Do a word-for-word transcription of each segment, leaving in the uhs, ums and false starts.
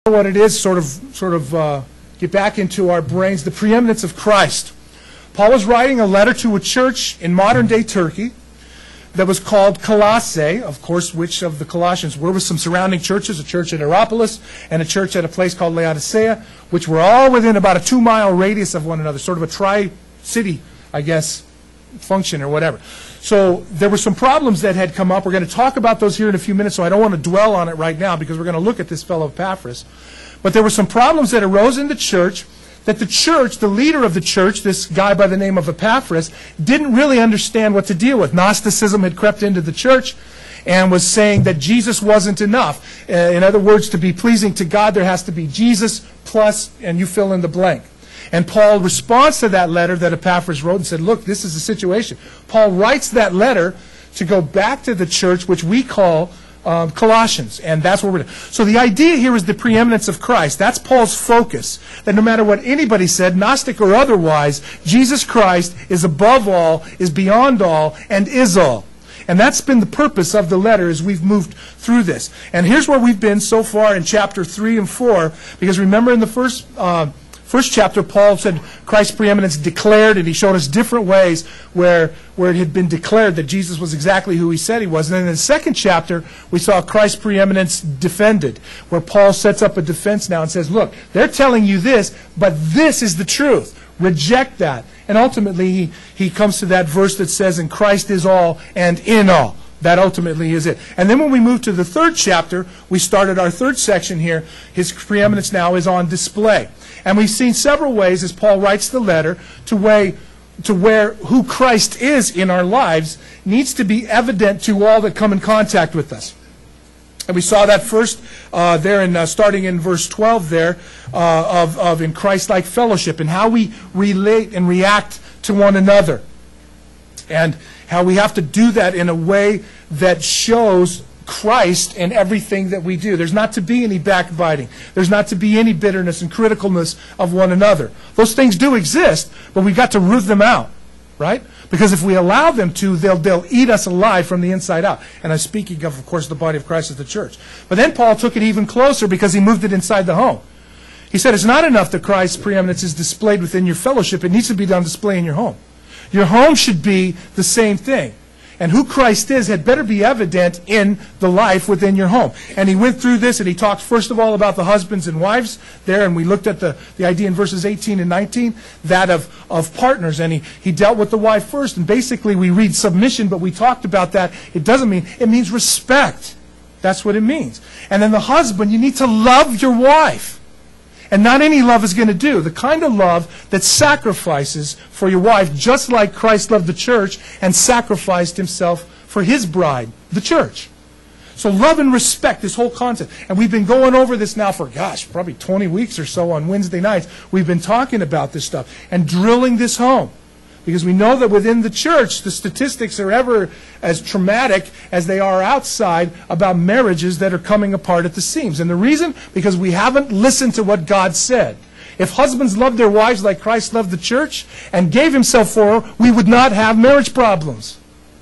what it is, sort of, sort of uh, get back into our brains, the preeminence of Christ. Paul was writing a letter to a church in modern-day Turkey that was called Colossae, of course, which of the Colossians were with some surrounding churches, a church at Hierapolis and a church at a place called Laodicea, which were all within about a two-mile radius of one another, sort of a tri-city, I guess, function or whatever. So there were some problems that had come up. We're going to talk about those here in a few minutes, so I don't want to dwell on it right now because we're going to look at this fellow Epaphras. But there were some problems that arose in the church that the church, the leader of the church, this guy by the name of Epaphras, didn't really understand what to deal with. Gnosticism had crept into the church and was saying that Jesus wasn't enough. Uh, in other words, to be pleasing to God, there has to be Jesus plus, and you fill in the blank. And Paul responds to that letter that Epaphras wrote and said, look, this is the situation. Paul writes that letter to go back to the church, which we call um, Colossians. And that's what we're doing. So the idea here is the preeminence of Christ. That's Paul's focus. That no matter what anybody said, Gnostic or otherwise, Jesus Christ is above all, is beyond all, and is all. And that's been the purpose of the letter as we've moved through this. And here's where we've been so far in chapter three and four. Because remember in the first... Uh, First chapter, Paul said Christ's preeminence declared, and he showed us different ways where, where it had been declared that Jesus was exactly who he said he was. And then in the second chapter, we saw Christ's preeminence defended, where Paul sets up a defense now and says, look, they're telling you this, but this is the truth. Reject that. And ultimately, he, he comes to that verse that says, and Christ is all and in all. That ultimately is it. And then when we move to the third chapter, we started our third section here. His preeminence now is on display. And we've seen several ways as Paul writes the letter to, weigh, to where who Christ is in our lives needs to be evident to all that come in contact with us. And we saw that first uh, there in uh, starting in verse twelve there uh, of, of in Christ-like fellowship and how we relate and react to one another. And how we have to do that in a way that shows Christ in everything that we do. There's not to be any backbiting. There's not to be any bitterness and criticalness of one another. Those things do exist, but we've got to root them out, right? Because if we allow them to, they'll, they'll eat us alive from the inside out. And I'm speaking of, of course, the body of Christ as the church. But then Paul took it even closer because he moved it inside the home. He said it's not enough that Christ's preeminence is displayed within your fellowship. It needs to be on display in your home. Your home should be the same thing. And who Christ is had better be evident in the life within your home. And he went through this and he talked first of all about the husbands and wives there. And we looked at the, the idea in verses eighteen and nineteen, that of, of partners. And he, he dealt with the wife first. And basically we read submission, but we talked about that. It doesn't mean, it means respect. That's what it means. And then the husband, you need to love your wife. And not any love is going to do. The kind of love that sacrifices for your wife, just like Christ loved the church and sacrificed himself for his bride, the church. So love and respect, this whole concept. And we've been going over this now for, gosh, probably twenty weeks or so on Wednesday nights. We've been talking about this stuff and drilling this home. Because we know that within the church, the statistics are ever as traumatic as they are outside about marriages that are coming apart at the seams. And the reason? Because we haven't listened to what God said. If husbands loved their wives like Christ loved the church and gave himself for her, we would not have marriage problems.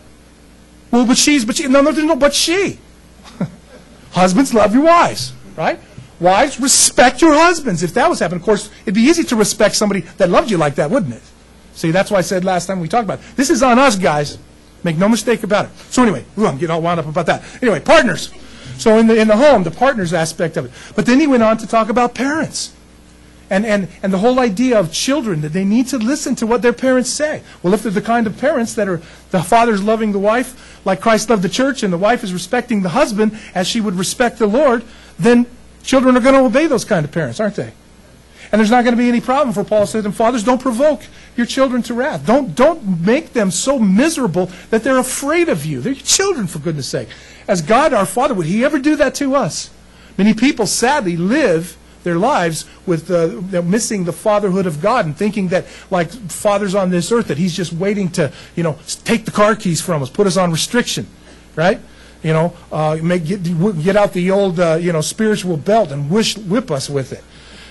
Well, but she's, but she, no, no, there's no but she. Husbands, love your wives, right? Wives, respect your husbands. If that was happening, of course, it'd be easy to respect somebody that loved you like that, wouldn't it? See, that's why I said last time we talked about it. This is on us, guys. Make no mistake about it. So anyway, ooh, I'm getting all wound up about that. Anyway, partners. So in the, in the home, the partners aspect of it. But then he went on to talk about parents. And, and, and the whole idea of children, that they need to listen to what their parents say. Well, if they're the kind of parents that are, the father's loving the wife like Christ loved the church, and the wife is respecting the husband as she would respect the Lord, then children are going to obey those kind of parents, aren't they? And there's not going to be any problem for Paul says, and fathers, don't provoke your children to wrath. Don't, don't make them so miserable that they're afraid of you. They're your children, for goodness sake. As God, our Father, would he ever do that to us? Many people, sadly, live their lives with uh, missing the fatherhood of God and thinking that, like fathers on this earth, that he's just waiting to, you know, take the car keys from us, put us on restriction, right? You know, uh, make, get, get out the old, uh, you know, spiritual belt and wish, whip us with it.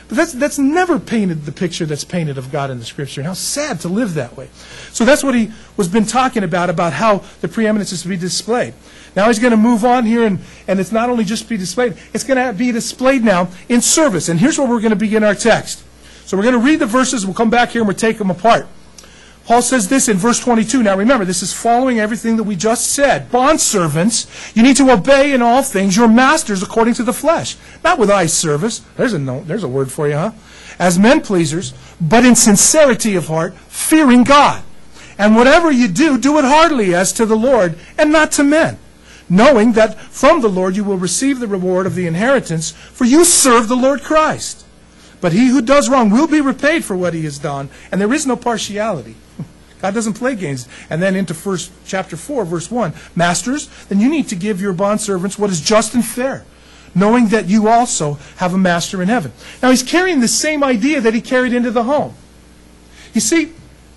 But that's, that's never painted the picture that's painted of God in the Scripture, and how sad to live that way. So that's what he was been talking about, about how the preeminence is to be displayed. Now he's going to move on here, and, and it's not only just to be displayed, it's going to be displayed now in service. And here's where we're going to begin our text. So we're going to read the verses, we'll come back here and we'll take them apart. Paul says this in verse twenty-two. Now remember, this is following everything that we just said. Bondservants, you need to obey in all things your masters according to the flesh. Not with eye service. There's a note, there's a word for you, huh? As men pleasers, but in sincerity of heart, fearing God. And whatever you do, do it heartily as to the Lord and not to men, knowing that from the Lord you will receive the reward of the inheritance, for you serve the Lord Christ. But he who does wrong will be repaid for what he has done, and there is no partiality. God doesn't play games. And then into first chapter four, verse one, Masters, then you need to give your bondservants what is just and fair, knowing that you also have a master in heaven. Now he's carrying the same idea that he carried into the home. You see,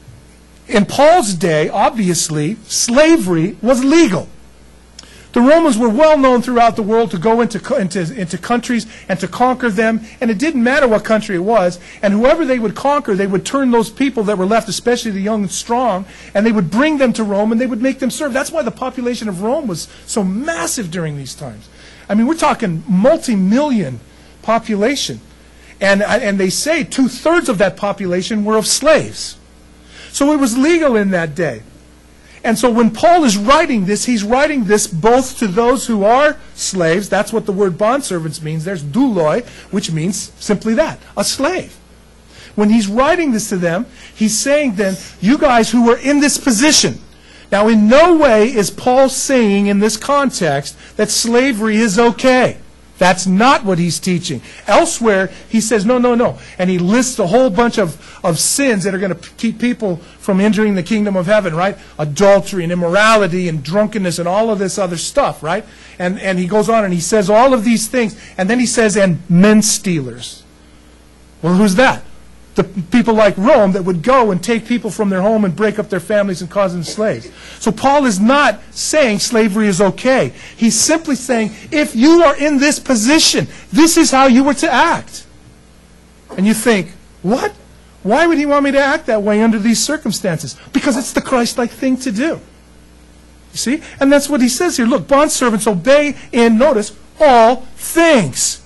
in Paul's day, obviously, slavery was legal. The Romans were well known throughout the world to go into, into, into countries and to conquer them. And it didn't matter what country it was. And whoever they would conquer, they would turn those people that were left, especially the young and strong, and they would bring them to Rome and they would make them serve. That's why the population of Rome was so massive during these times. I mean, we're talking multi-million population. And, and they say two-thirds of that population were of slaves. So it was legal in that day. And so when Paul is writing this, he's writing this both to those who are slaves. That's what the word bondservants means. There's douloi, which means simply that, a slave. When he's writing this to them, he's saying then, you guys who are in this position. Now, in no way is Paul saying in this context that slavery is okay. That's not what he's teaching. Elsewhere, he says, no, no, no. And he lists a whole bunch of, of sins that are going to keep people from entering the kingdom of heaven, right? Adultery and immorality and drunkenness and all of this other stuff, right? And, and he goes on and he says all of these things. And then he says, and men stealers. Well, who's that? The people like Rome that would go and take people from their home and break up their families and cause them slaves. So Paul is not saying slavery is okay. He's simply saying, if you are in this position, this is how you were to act. And you think, what? Why would he want me to act that way under these circumstances? Because it's the Christ-like thing to do. You see? And that's what he says here. Look, bondservants, obey in, notice, all things.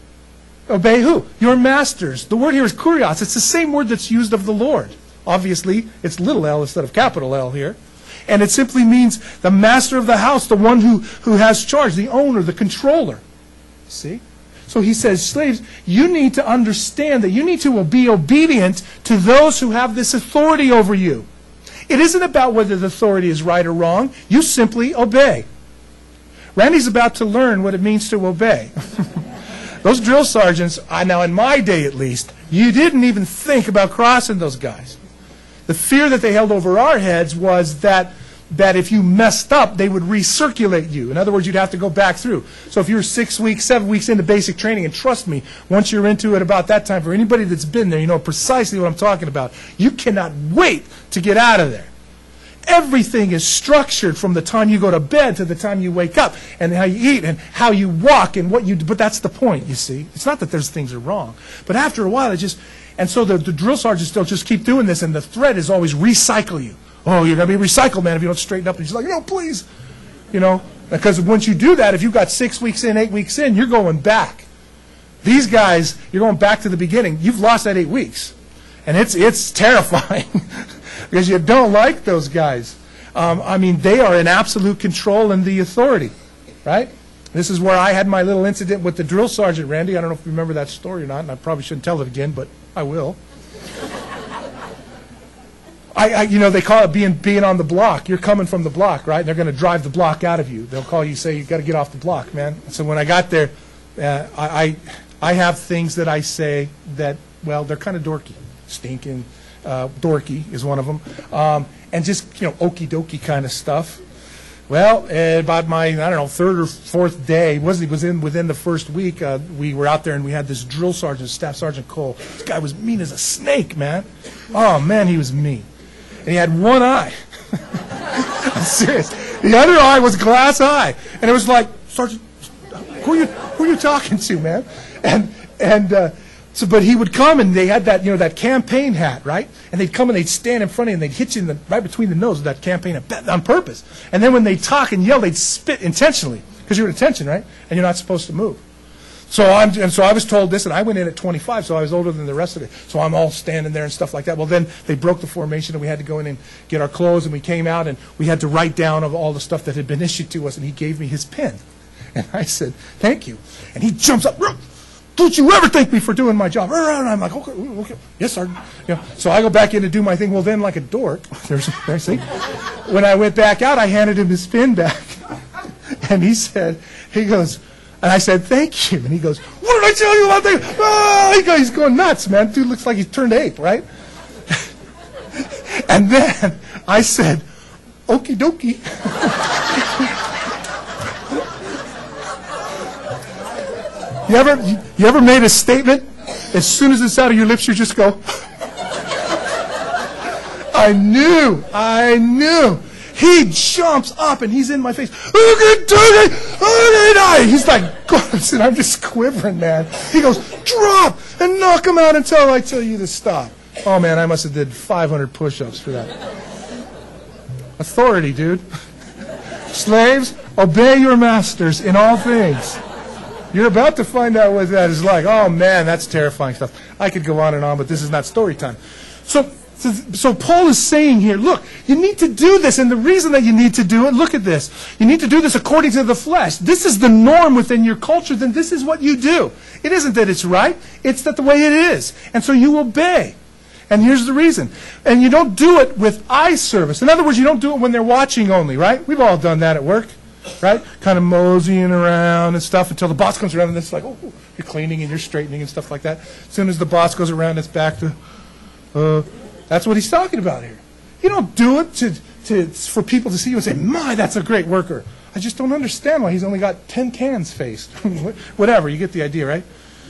Obey who? Your masters. The word here is kurios. It's the same word that's used of the Lord. Obviously, it's little l instead of capital L here. And it simply means the master of the house, the one who, who has charge, the owner, the controller. See? So he says, slaves, you need to understand that you need to be obedient to those who have this authority over you. It isn't about whether the authority is right or wrong. You simply obey. Randy's about to learn what it means to obey. Those drill sergeants, I, now in my day at least, you didn't even think about crossing those guys. The fear that they held over our heads was that, that if you messed up, they would recirculate you. In other words, you'd have to go back through. So if you're six weeks, seven weeks into basic training, and trust me, once you're into it about that time, for anybody that's been there, you know precisely what I'm talking about. You cannot wait to get out of there. Everything is structured from the time you go to bed to the time you wake up, and how you eat and how you walk and what you do. But that's the point, you see. It's not that those things are wrong. But after a while, it just, and so the, the drill sergeants still just keep doing this, and the threat is always recycle you. Oh, you're going to be recycled, man, if you don't straighten up. And he's like, no, please. You know, because once you do that, if you've got six weeks in, eight weeks in, you're going back. These guys, you're going back to the beginning. You've lost that eight weeks. And it's, it's terrifying. Because you don't like those guys. Um, I mean, they are in absolute control and the authority, right? This is where I had my little incident with the drill sergeant, Randy. I don't know if you remember that story or not, and I probably shouldn't tell it again, but I will. I, I, you know, they call it being being on the block. You're coming from the block, right? And they're going to drive the block out of you. They'll call you, say, you've got to get off the block, man. So when I got there, uh, I, I I have things that I say that, well, they're kind of dorky, stinking. Uh, dorky is one of them, um, and just, you know, okie dokie kind of stuff. Well, uh, about my, I don't know, third or fourth day, wasn't was in within the first week, uh, we were out there and we had this drill sergeant, Staff Sergeant Cole. This guy was mean as a snake, man. Oh man, he was mean, and he had one eye. I'm serious. The other eye was glass eye, and it was like, Sergeant, who are you, who are you talking to, man? And and. Uh, So, but he would come, and they had that, you know, that campaign hat, right? And they'd come and they'd stand in front of you, and they'd hit you in the, right between the nose with that campaign hat on purpose. And then when they talk and yell, they'd spit intentionally, because you're at attention, right? And you're not supposed to move. So I'm, and so I was told this, and I went in at twenty-five, so I was older than the rest of it. So I'm all standing there and stuff like that. Well, then they broke the formation, and we had to go in and get our clothes, and we came out, and we had to write down of all the stuff that had been issued to us, and he gave me his pen. And I said, thank you. And he jumps up, don't you ever thank me for doing my job. And I'm like, okay, okay, yes, sir. You know, so I go back in to do my thing. Well, then, like a dork, there's, there, see? When I went back out, I handed him his pen back. And he said, he goes, and I said, thank you. And he goes, what did I tell you about that? Oh, he goes, he's going nuts, man. Dude looks like he's turned ape, right? And then I said, okie dokie. You ever, you ever made a statement, as soon as it's out of your lips, you just go, I knew, I knew. He jumps up and he's in my face. He's like, God, and I'm just quivering, man. He goes, drop and knock him out until I tell you to stop. Oh, man, I must have did five hundred push-ups for that. Authority, dude. Slaves, obey your masters in all things. You're about to find out what that is like. Oh, man, that's terrifying stuff. I could go on and on, but this is not story time. So, so, so Paul is saying here, look, you need to do this, and the reason that you need to do it, look at this. You need to do this according to the flesh. This is the norm within your culture, then this is what you do. It isn't that it's right, it's that the way it is. And so you obey. And here's the reason. And you don't do it with eye service. In other words, you don't do it when they're watching only, right? We've all done that at work. Right? Kind of moseying around and stuff until the boss comes around and it's like, oh, you're cleaning and you're straightening and stuff like that. As soon as the boss goes around, it's back to, uh, that's what he's talking about here. You don't do it to, to, for people to see you and say, my, that's a great worker. I just don't understand why he's only got ten cans faced. Whatever, you get the idea, right?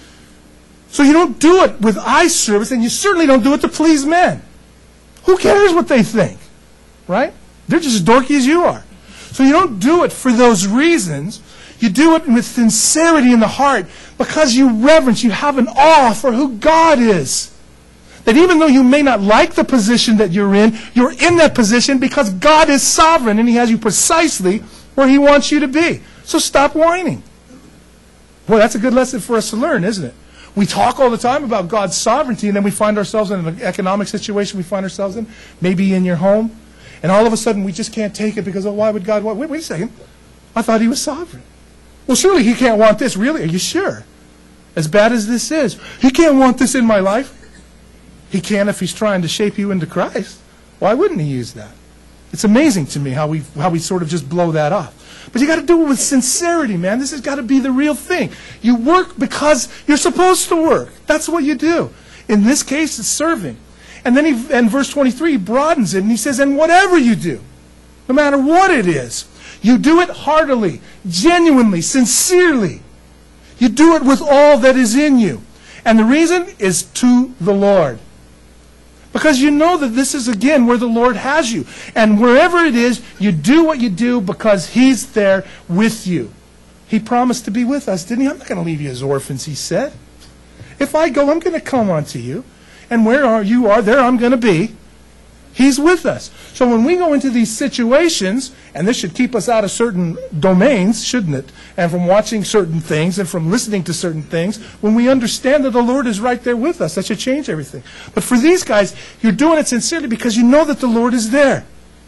So you don't do it with eye service, and you certainly don't do it to please men. Who cares what they think? Right? They're just as dorky as you are. So you don't do it for those reasons. You do it with sincerity in the heart because you reverence, you have an awe for who God is. That even though you may not like the position that you're in, you're in that position because God is sovereign and He has you precisely where He wants you to be. So stop whining. Boy, that's a good lesson for us to learn, isn't it? We talk all the time about God's sovereignty, and then we find ourselves in an economic situation we find ourselves in, maybe in your home. And all of a sudden, we just can't take it because, oh, why would God want... Wait, wait a second. I thought He was sovereign. Well, surely He can't want this. Really? Are you sure? As bad as this is, He can't want this in my life. He can if He's trying to shape you into Christ. Why wouldn't He use that? It's amazing to me how we how we sort of just blow that off. But you got to do it with sincerity, man. This has got to be the real thing. You work because you're supposed to work. That's what you do. In this case, it's serving. And then he, in verse twenty-three, he broadens it, and he says, and whatever you do, no matter what it is, you do it heartily, genuinely, sincerely. You do it with all that is in you. And the reason is to the Lord. Because you know that this is, again, where the Lord has you. And wherever it is, you do what you do because He's there with you. He promised to be with us, didn't He? I'm not going to leave you as orphans, He said. If I go, I'm going to come unto you. And where are you are, there I'm going to be. He's with us. So when we go into these situations, and this should keep us out of certain domains, shouldn't it? And from watching certain things and from listening to certain things, when we understand that the Lord is right there with us, that should change everything. But for these guys, you're doing it sincerely because you know that the Lord is there.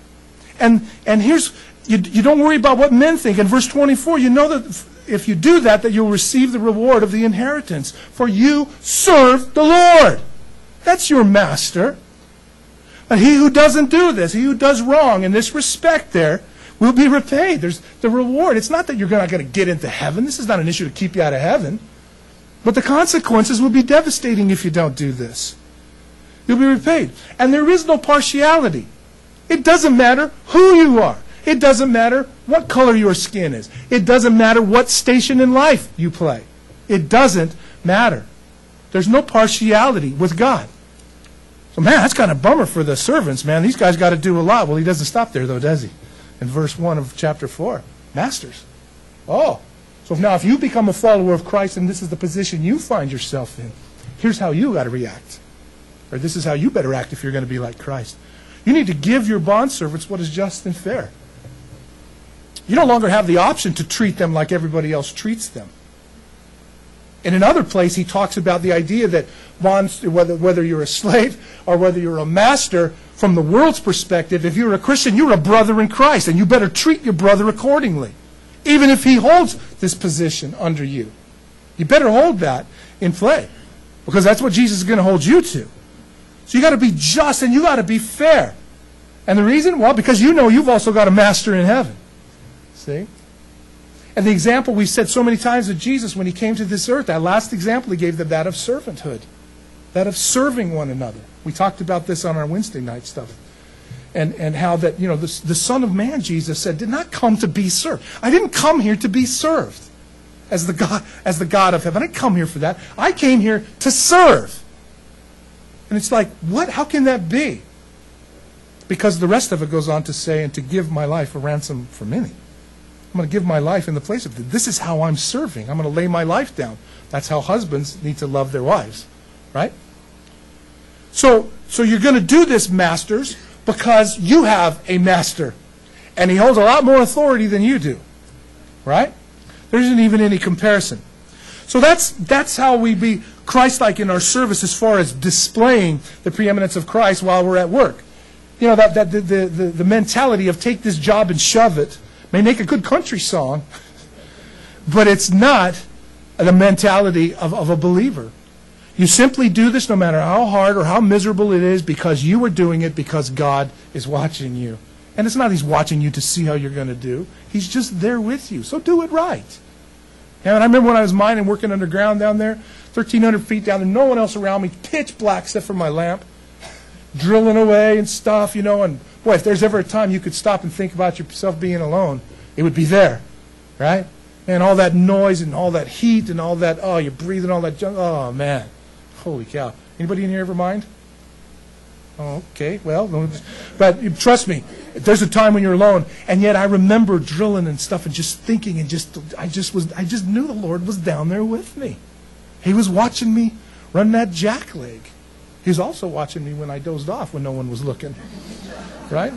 And and here's, you, you don't worry about what men think. In verse twenty-four, you know that if you do that, that you'll receive the reward of the inheritance. For you serve the Lord. That's your master. And he who doesn't do this, he who does wrong in this respect there, will be repaid. There's the reward. It's not that you're not going to get into heaven. This is not an issue to keep you out of heaven. But the consequences will be devastating if you don't do this. You'll be repaid. And there is no partiality. It doesn't matter who you are. It doesn't matter what color your skin is. It doesn't matter what station in life you play. It doesn't matter. There's no partiality with God. So, man, that's kind of a bummer for the servants, man. These guys got to do a lot. Well, he doesn't stop there, though, does he? In verse one of chapter four. Masters. Oh. So now if you become a follower of Christ and this is the position you find yourself in, here's how you got to react. Or this is how you better act if you're going to be like Christ. You need to give your bondservants what is just and fair. You no longer have the option to treat them like everybody else treats them. In another place, he talks about the idea that bonds, whether, whether you're a slave or whether you're a master, from the world's perspective, if you're a Christian, you're a brother in Christ, and you better treat your brother accordingly, even if he holds this position under you. You better hold that in play, because that's what Jesus is going to hold you to. So you got to be just and you got to be fair. And the reason? Well, because you know you've also got a master in heaven. See? And the example we said so many times of Jesus when he came to this earth, that last example he gave them, that of servanthood, that of serving one another. We talked about this on our Wednesday night stuff. And, and how that, you know, the, the Son of Man, Jesus said, did not come to be served. I didn't come here to be served as the God, as the God of heaven. I didn't come here for that. I came here to serve. And it's like, what? How can that be? Because the rest of it goes on to say, and to give my life a ransom for many. I'm going to give my life in the place of it. This is how I'm serving. I'm going to lay my life down. That's how husbands need to love their wives. Right? So, so you're going to do this, masters, because you have a master. And he holds a lot more authority than you do. Right? There isn't even any comparison. So that's, that's how we be Christ-like in our service as far as displaying the preeminence of Christ while we're at work. You know, that, that the, the, the, the mentality of take this job and shove it may make a good country song, but it's not the mentality of, of a believer. You simply do this no matter how hard or how miserable it is because you are doing it because God is watching you. And it's not He's watching you to see how you're going to do. He's just there with you. So do it right. And I remember when I was mining, working underground down there, thirteen hundred feet down there, no one else around me, pitch black except for my lamp, drilling away and stuff, you know. And boy, if there's ever a time you could stop and think about yourself being alone, it would be there, right? And all that noise and all that heat and all that, oh, you're breathing all that junk. Oh, man. Holy cow. Anybody in here ever mind? Oh, okay, well, but trust me, there's a time when you're alone, and yet I remember drilling and stuff and just thinking and just, I just was, I just knew the Lord was down there with me. He was watching me run that jack leg. He was also watching me when I dozed off when no one was looking, right?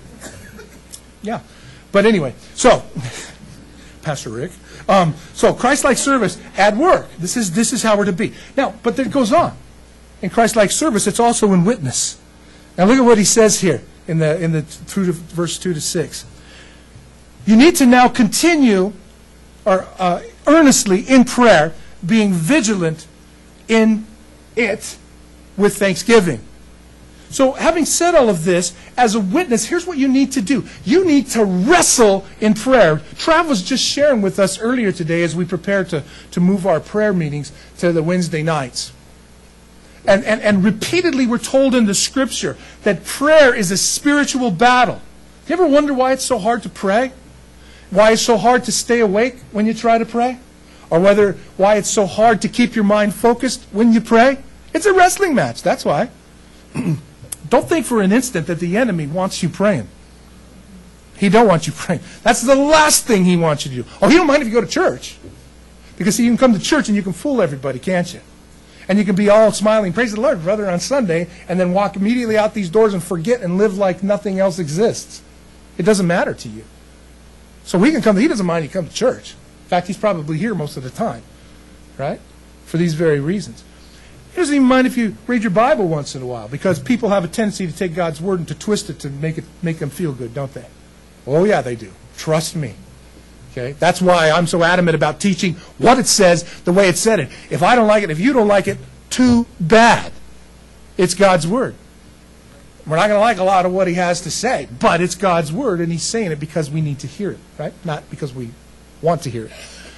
Yeah, but anyway, so, Pastor Rick, um, so Christ-like service at work. This is, this is how we're to be. Now, but it goes on. In Christ-like service, it's also in witness. Now look at what he says here in the in the through to verse two to six. You need to now continue, or uh, earnestly in prayer, being vigilant in it with thanksgiving. So, having said all of this, as a witness, here's what you need to do. You need to wrestle in prayer. Trav was just sharing with us earlier today as we prepare to to move our prayer meetings to the Wednesday nights. And, and, and repeatedly we're told in the Scripture that prayer is a spiritual battle. Do you ever wonder why it's so hard to pray? Why it's so hard to stay awake when you try to pray? Or whether why it's so hard to keep your mind focused when you pray? It's a wrestling match, that's why. Don't think for an instant that the enemy wants you praying. He don't want you praying. That's the last thing he wants you to do. Oh, he don't mind if you go to church. Because see, you can come to church and you can fool everybody, can't you? And you can be all smiling, praise the Lord, brother, on Sunday, and then walk immediately out these doors and forget and live like nothing else exists. It doesn't matter to you. So we can come, he doesn't mind you come to church. In fact, he's probably here most of the time, right? For these very reasons. He doesn't even mind if you read your Bible once in a while, because people have a tendency to take God's word and to twist it to make it make them feel good, don't they? Oh yeah, they do. Trust me. Okay? That's why I'm so adamant about teaching what it says the way it said it. If I don't like it, if you don't like it, too bad. It's God's word. We're not going to like a lot of what he has to say, but it's God's word, and he's saying it because we need to hear it, right? Not because we want to hear it.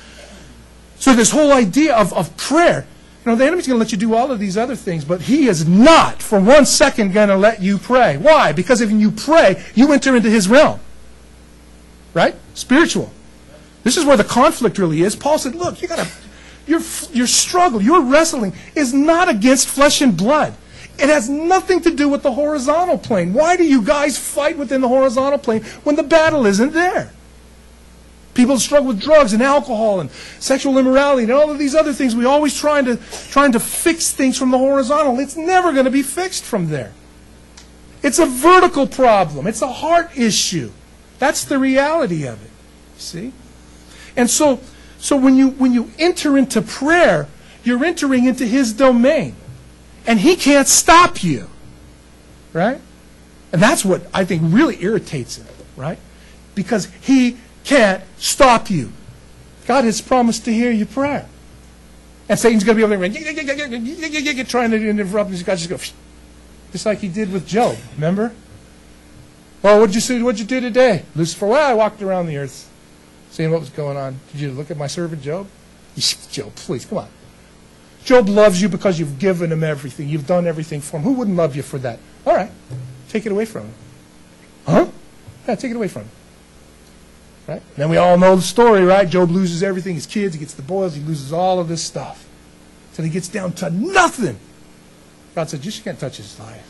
So this whole idea of, of prayer, you know, the enemy's going to let you do all of these other things, but he is not for one second going to let you pray. Why? Because if you pray, you enter into his realm. Right? Spiritual. This is where the conflict really is. Paul said, look, you gotta, your, your struggle, your wrestling is not against flesh and blood. It has nothing to do with the horizontal plane. Why do you guys fight within the horizontal plane when the battle isn't there? People struggle with drugs and alcohol and sexual immorality and all of these other things. We're always trying to, trying to fix things from the horizontal. It's never going to be fixed from there. It's a vertical problem. It's a heart issue. That's the reality of it. See? And so, so when you, when you enter into prayer, you're entering into His domain. And He can't stop you. Right? And that's what I think really irritates Him. Right? Because He can't stop you. God has promised to hear your prayer. And Satan's going to be over there trying to interrupt you. God just go, just like He did with Job. Remember? Well, what'd you say? What'd you do today, Lucifer? Well, I walked around the earth, seeing what was going on. Did you look at my servant Job? Job, please, come on. Job loves you because you've given him everything. You've done everything for him. Who wouldn't love you for that? All right, take it away from him. Huh? Yeah, take it away from him. Right? And then we all know the story, right? Job loses everything, his kids, he gets the boils, he loses all of this stuff. Till he gets down to nothing. God said, you just can't touch his life.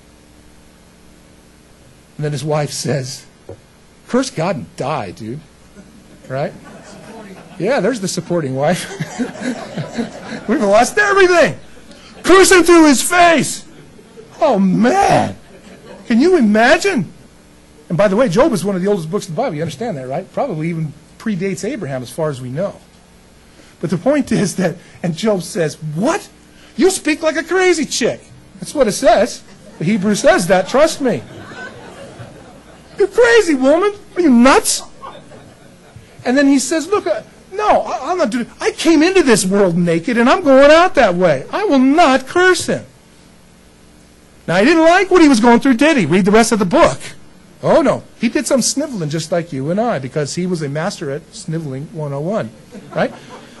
And then his wife says, curse God and die, dude. Right? Yeah, there's the supporting wife. We've lost everything. Curse him to his face. Oh, man. Can you imagine? And by the way, Job is one of the oldest books of the Bible. You understand that, right? Probably even predates Abraham as far as we know. But the point is that, and Job says, what? You speak like a crazy chick. That's what it says. The Hebrew says that, trust me. You're crazy, woman. Are you nuts? And then he says, look, uh, no, I, I'm not doing I came into this world naked, and I'm going out that way. I will not curse him. Now, he didn't like what he was going through, did he? Read the rest of the book. Oh, no. He did some sniveling just like you and I, because he was a master at sniveling one oh one. Right?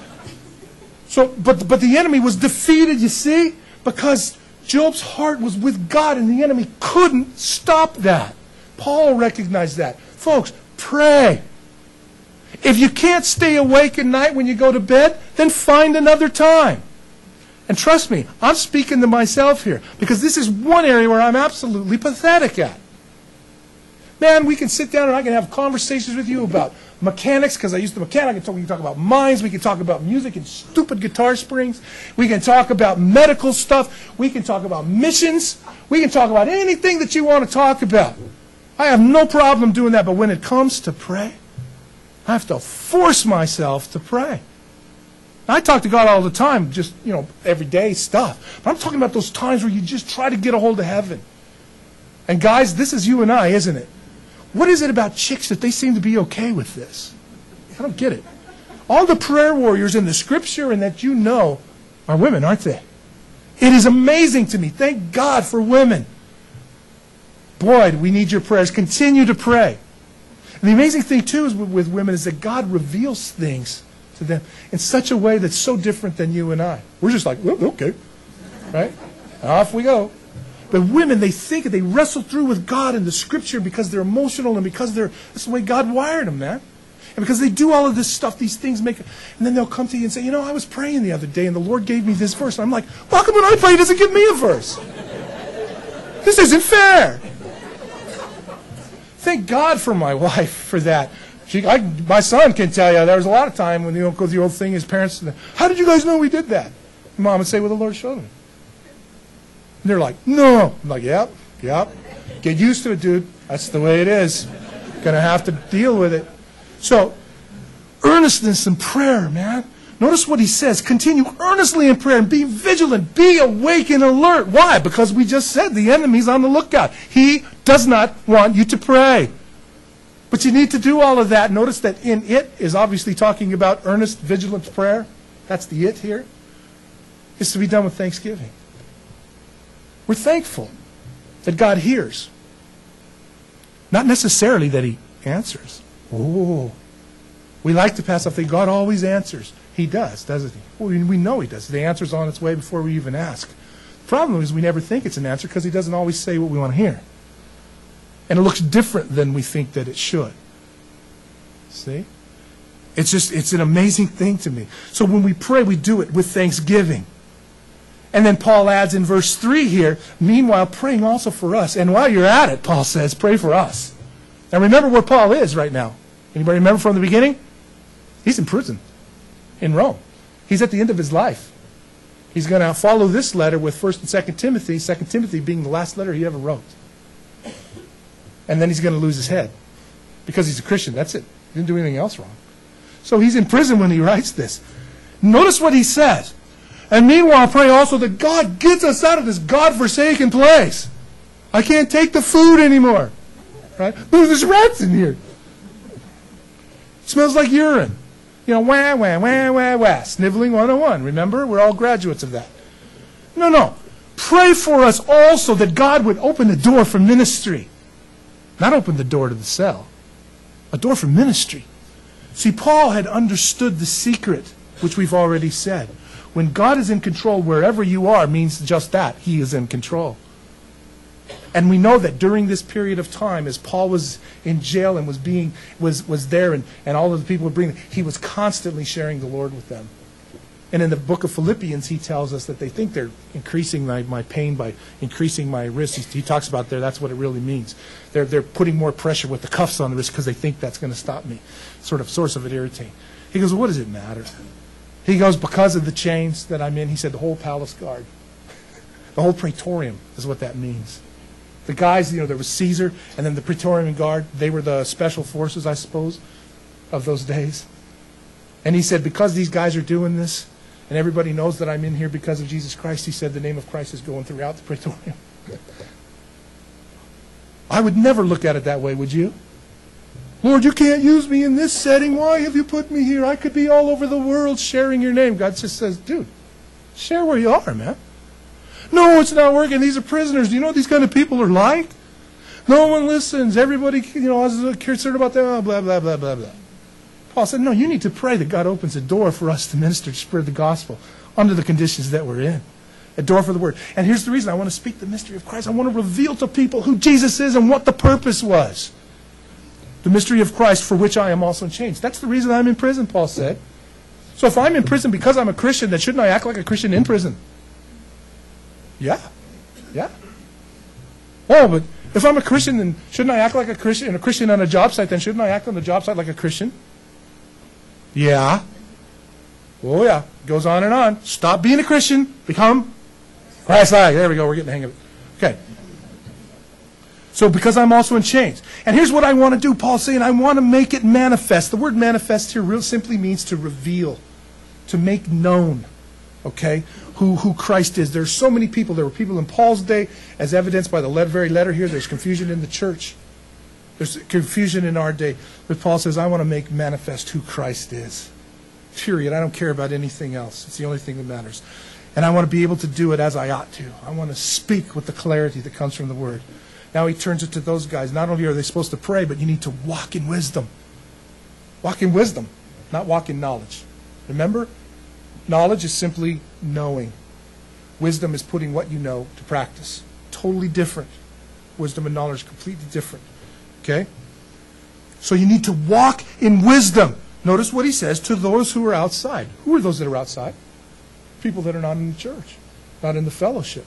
So, but, but the enemy was defeated, you see, because Job's heart was with God, and the enemy couldn't stop that. Paul recognized that. Folks, pray. If you can't stay awake at night when you go to bed, then find another time. And trust me, I'm speaking to myself here, because this is one area where I'm absolutely pathetic at. Man, we can sit down and I can have conversations with you about mechanics, because I used to mechanic. I can talk, we can talk about mines. We can talk about music and stupid guitar springs. We can talk about medical stuff. We can talk about missions. We can talk about anything that you want to talk about. I have no problem doing that. But when it comes to pray, I have to force myself to pray. I talk to God all the time, just, you know, everyday stuff. But I'm talking about those times where you just try to get a hold of heaven. And guys, this is you and I, isn't it? What is it about chicks that they seem to be okay with this? I don't get it. All the prayer warriors in the Scripture and that you know are women, aren't they? It is amazing to me. Thank God for women. Boy, we need your prayers. Continue to pray. And the amazing thing, too, is with women is that God reveals things to them in such a way that's so different than you and I. We're just like, oh, okay, right? Off we go. But women, they think, they wrestle through with God in the Scripture because they're emotional and because they're, that's the way God wired them, man. And because they do all of this stuff, these things make, and then they'll come to you and say, you know, I was praying the other day and the Lord gave me this verse. And I'm like, well, how come when I pray He doesn't give me a verse? This isn't fair. Thank God for my wife for that. She, I, my son can tell you, there was a lot of time when, you know, because the old thing, his parents, how did you guys know we did that? Mom would say, well, the Lord showed me. And they're like, no. I'm like, yep, yep. Get used to it, dude. That's the way it is. Going to have to deal with it. So, earnestness in prayer, man. Notice what he says. Continue earnestly in prayer and be vigilant. Be awake and alert. Why? Because we just said the enemy's on the lookout. He does not want you to pray. But you need to do all of that. Notice that in it is obviously talking about earnest, vigilant prayer. That's the it here. It's to be done with thanksgiving. We're thankful that God hears. Not necessarily that He answers. Oh, we like to pass off that God always answers. He does, doesn't He? Well, we know He does. The answer's on its way before we even ask. The problem is we never think it's an answer because He doesn't always say what we want to hear. And it looks different than we think that it should. See? It's just, it's an amazing thing to me. So when we pray, we do it with thanksgiving. And then Paul adds in verse three here, meanwhile, praying also for us. And while you're at it, Paul says, pray for us. Now remember where Paul is right now. Anybody remember from the beginning? He's in prison in Rome. He's at the end of his life. He's going to follow this letter with First and Second Timothy, Second Timothy being the last letter he ever wrote. And then he's going to lose his head because he's a Christian. That's it. He didn't do anything else wrong. So he's in prison when he writes this. Notice what he says. And meanwhile, pray also that God gets us out of this God-forsaken place. I can't take the food anymore. Right? Ooh, there's rats in here. It smells like urine. You know, wah, wah, wah, wah, wah. Sniveling one oh one. Remember? We're all graduates of that. No, no. Pray for us also that God would open the door for ministry. Not open the door to the cell. A door for ministry. See, Paul had understood the secret, which we've already said. When God is in control, wherever you are means just that. He is in control. And we know that during this period of time, as Paul was in jail and was being was was there, and, and all of the people were bringing, he was constantly sharing the Lord with them. And in the book of Philippians, he tells us that they think they're increasing my, my pain by increasing my wrist. He, he talks about there, that's what it really means. They're they're putting more pressure with the cuffs on the wrist because they think that's going to stop me. Sort of source of it irritating. He goes, well, what does it matter? He goes, because of the chains that I'm in, he said the whole palace guard, the whole praetorium is what that means. The guys, you know, there was Caesar, and then the Praetorian Guard. They were the special forces, I suppose, of those days. And he said, because these guys are doing this, and everybody knows that I'm in here because of Jesus Christ, he said the name of Christ is going throughout the Praetorium. I would never look at it that way, would you? Lord, you can't use me in this setting. Why have you put me here? I could be all over the world sharing your name. God just says, dude, share where you are, man. No, it's not working. These are prisoners. Do you know what these kind of people are like? No one listens. Everybody, you know, is concerned about them. Oh, blah, blah, blah, blah, blah. Paul said, no, you need to pray that God opens a door for us to minister, to spread the gospel under the conditions that we're in. A door for the word. And here's the reason. I want to speak the mystery of Christ. I want to reveal to people who Jesus is and what the purpose was. The mystery of Christ for which I am also in chains. That's the reason I'm in prison, Paul said. So if I'm in prison because I'm a Christian, then shouldn't I act like a Christian in prison? Yeah. Yeah. Oh, but if I'm a Christian, then shouldn't I act like a Christian? And a Christian on a job site, then shouldn't I act on the job site like a Christian? Yeah. Oh, yeah. Goes on and on. Stop being a Christian. Become Christ-like. There we go. We're getting the hang of it. Okay. So because I'm also in chains. And here's what I want to do. Paul's saying I want to make it manifest. The word manifest here real simply means to reveal, to make known. Okay? Who, who Christ is. There's so many people. There were people in Paul's day, as evidenced by the letter, very letter here. There's confusion in the church. There's confusion in our day. But Paul says, I want to make manifest who Christ is. Period. I don't care about anything else. It's the only thing that matters. And I want to be able to do it as I ought to. I want to speak with the clarity that comes from the Word. Now he turns it to those guys. Not only are they supposed to pray, but you need to walk in wisdom. Walk in wisdom, not walk in knowledge. Remember? Knowledge is simply knowing. Wisdom is putting what you know to practice. Totally different. Wisdom and knowledge are completely different. Okay? So you need to walk in wisdom. Notice what he says to those who are outside. Who are those that are outside? People that are not in the church, not in the fellowship.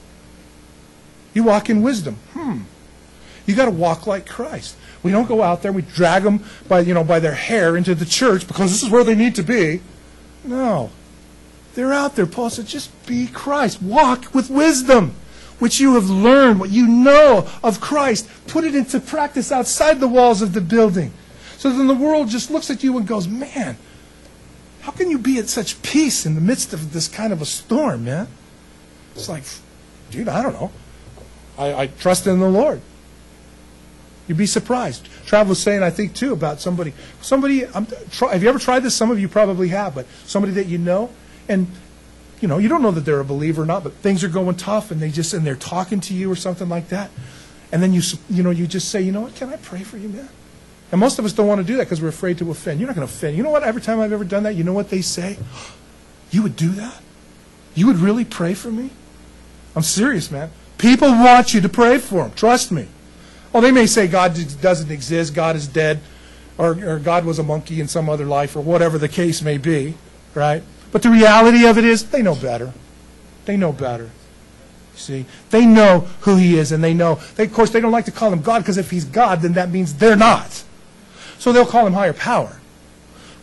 You walk in wisdom. Hmm. You got to walk like Christ. We don't go out there, we drag them by, you know, by their hair into the church because this is where they need to be. No. They're out there. Paul said, just be Christ. Walk with wisdom, which you have learned, what you know of Christ. Put it into practice outside the walls of the building. So then the world just looks at you and goes, man, how can you be at such peace in the midst of this kind of a storm, man? It's like, dude, I don't know. I, I trust in the Lord. You'd be surprised. Trav was saying, I think, too, about somebody. Somebody, I'm, try, have you ever tried this? Some of you probably have, but somebody that you know, and you know, you don't know that they're a believer or not, but things are going tough, and they just and they're talking to you or something like that, and then you, you know, you just say, you know what? Can I pray for you, man? And most of us don't want to do that because we're afraid to offend. You're not going to offend. You know what? Every time I've ever done that, you know what they say? You would do that? You would really pray for me? I'm serious, man. People want you to pray for them. Trust me. Oh, they may say God doesn't exist, God is dead, or, or God was a monkey in some other life, or whatever the case may be, right? But the reality of it is, they know better. They know better. See? They know who He is, and they know. They, of course, they don't like to call Him God, because if He's God, then that means they're not. So they'll call Him higher power.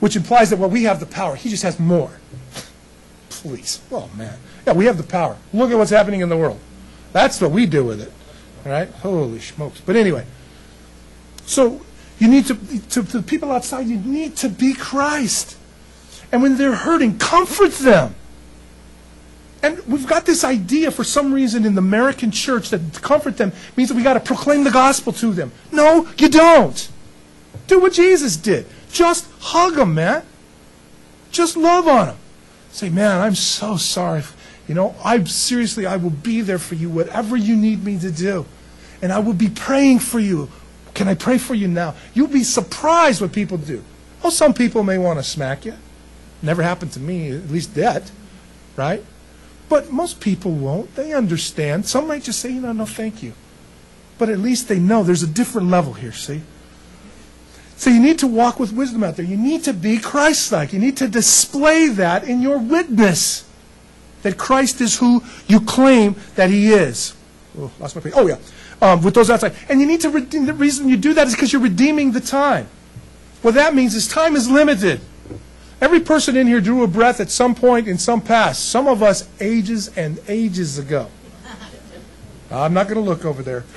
which implies that, well, we have the power. He just has more. Please. Oh, man. Yeah, we have the power. Look at what's happening in the world. That's what we do with it. All right? Holy smokes. But anyway, so you need to, to, to the people outside, you need to be Christ. And when they're hurting, comfort them. And we've got this idea for some reason in the American church that to comfort them means that we got to proclaim the gospel to them. No, you don't. Do what Jesus did. Just hug them, man. Just love on them. Say, man, I'm so sorry. You know, I seriously, I will be there for you, whatever you need me to do. And I will be praying for you. Can I pray for you now? You'll be surprised what people do. Oh, some people may want to smack you. Never happened to me, at least yet, right? But most people won't. They understand. Some might just say, you know, no, thank you. But at least they know there's a different level here, see? So you need to walk with wisdom out there. You need to be Christ-like. You need to display that in your witness, that Christ is who you claim that He is. Oh, lost my page. Oh, yeah. Um, with those outside. And you need to redeem. The reason you do that is because you're redeeming the time. What that means is time is limited. Every person in here drew a breath at some point in some past. Some of us ages and ages ago. I'm not going to look over there.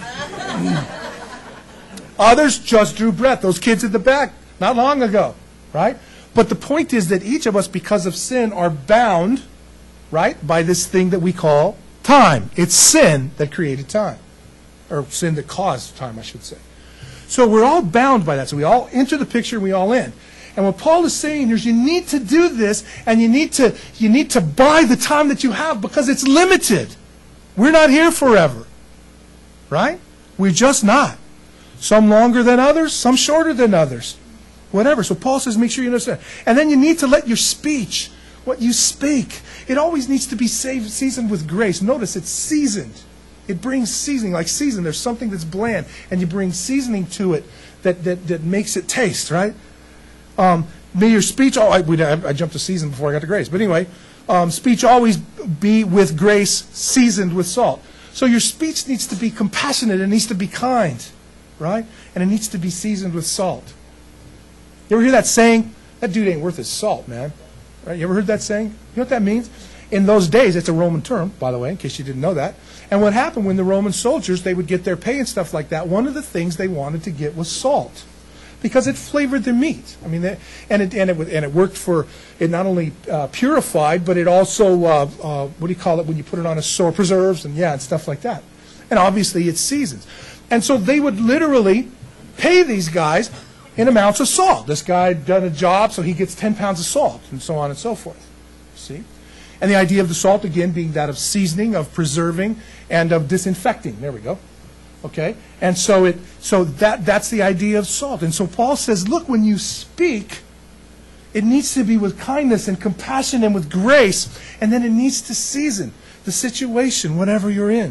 Others just drew breath. Those kids at the back, not long ago, right? But the point is that each of us, because of sin, are bound, right, by this thing that we call time. It's sin that created time. Or sin that caused time, I should say. So we're all bound by that. So we all enter the picture and we all end. And what Paul is saying is you need to do this, and you need to, you need to buy the time that you have because it's limited. We're not here forever. Right? We're just not. Some longer than others, some shorter than others. Whatever. So Paul says make sure you understand. And then you need to let your speech, what you speak, it always needs to be saved, seasoned with grace. Notice it's seasoned. It brings seasoning. Like season, there's something that's bland, and you bring seasoning to it that, that, that makes it taste, right? Um, may your speech, oh, I, we, I jumped to season before I got to grace. But anyway, um, speech always be with grace, seasoned with salt. So your speech needs to be compassionate. It needs to be kind, right? And it needs to be seasoned with salt. You ever hear that saying? That dude ain't worth his salt, man. Right? You ever heard that saying? You know what that means? In those days, it's a Roman term, by the way, in case you didn't know that. And what happened when the Roman soldiers, they would get their pay and stuff like that, one of the things they wanted to get was salt. Because it flavored their meat. I mean, they, and it and it and it worked for it. Not only uh, purified, but it also uh, uh, what do you call it when you put it on a sore, preserves and yeah, and stuff like that. And obviously, it's seasons. And so they would literally pay these guys in amounts of salt. This guy done a job, so he gets ten pounds of salt, and so on and so forth. See, and the idea of the salt again being that of seasoning, of preserving, and of disinfecting. There we go. Okay, and so it so that that's the idea of salt. And so Paul says, look, when you speak, it needs to be with kindness and compassion and with grace, and then it needs to season the situation, whatever you're in.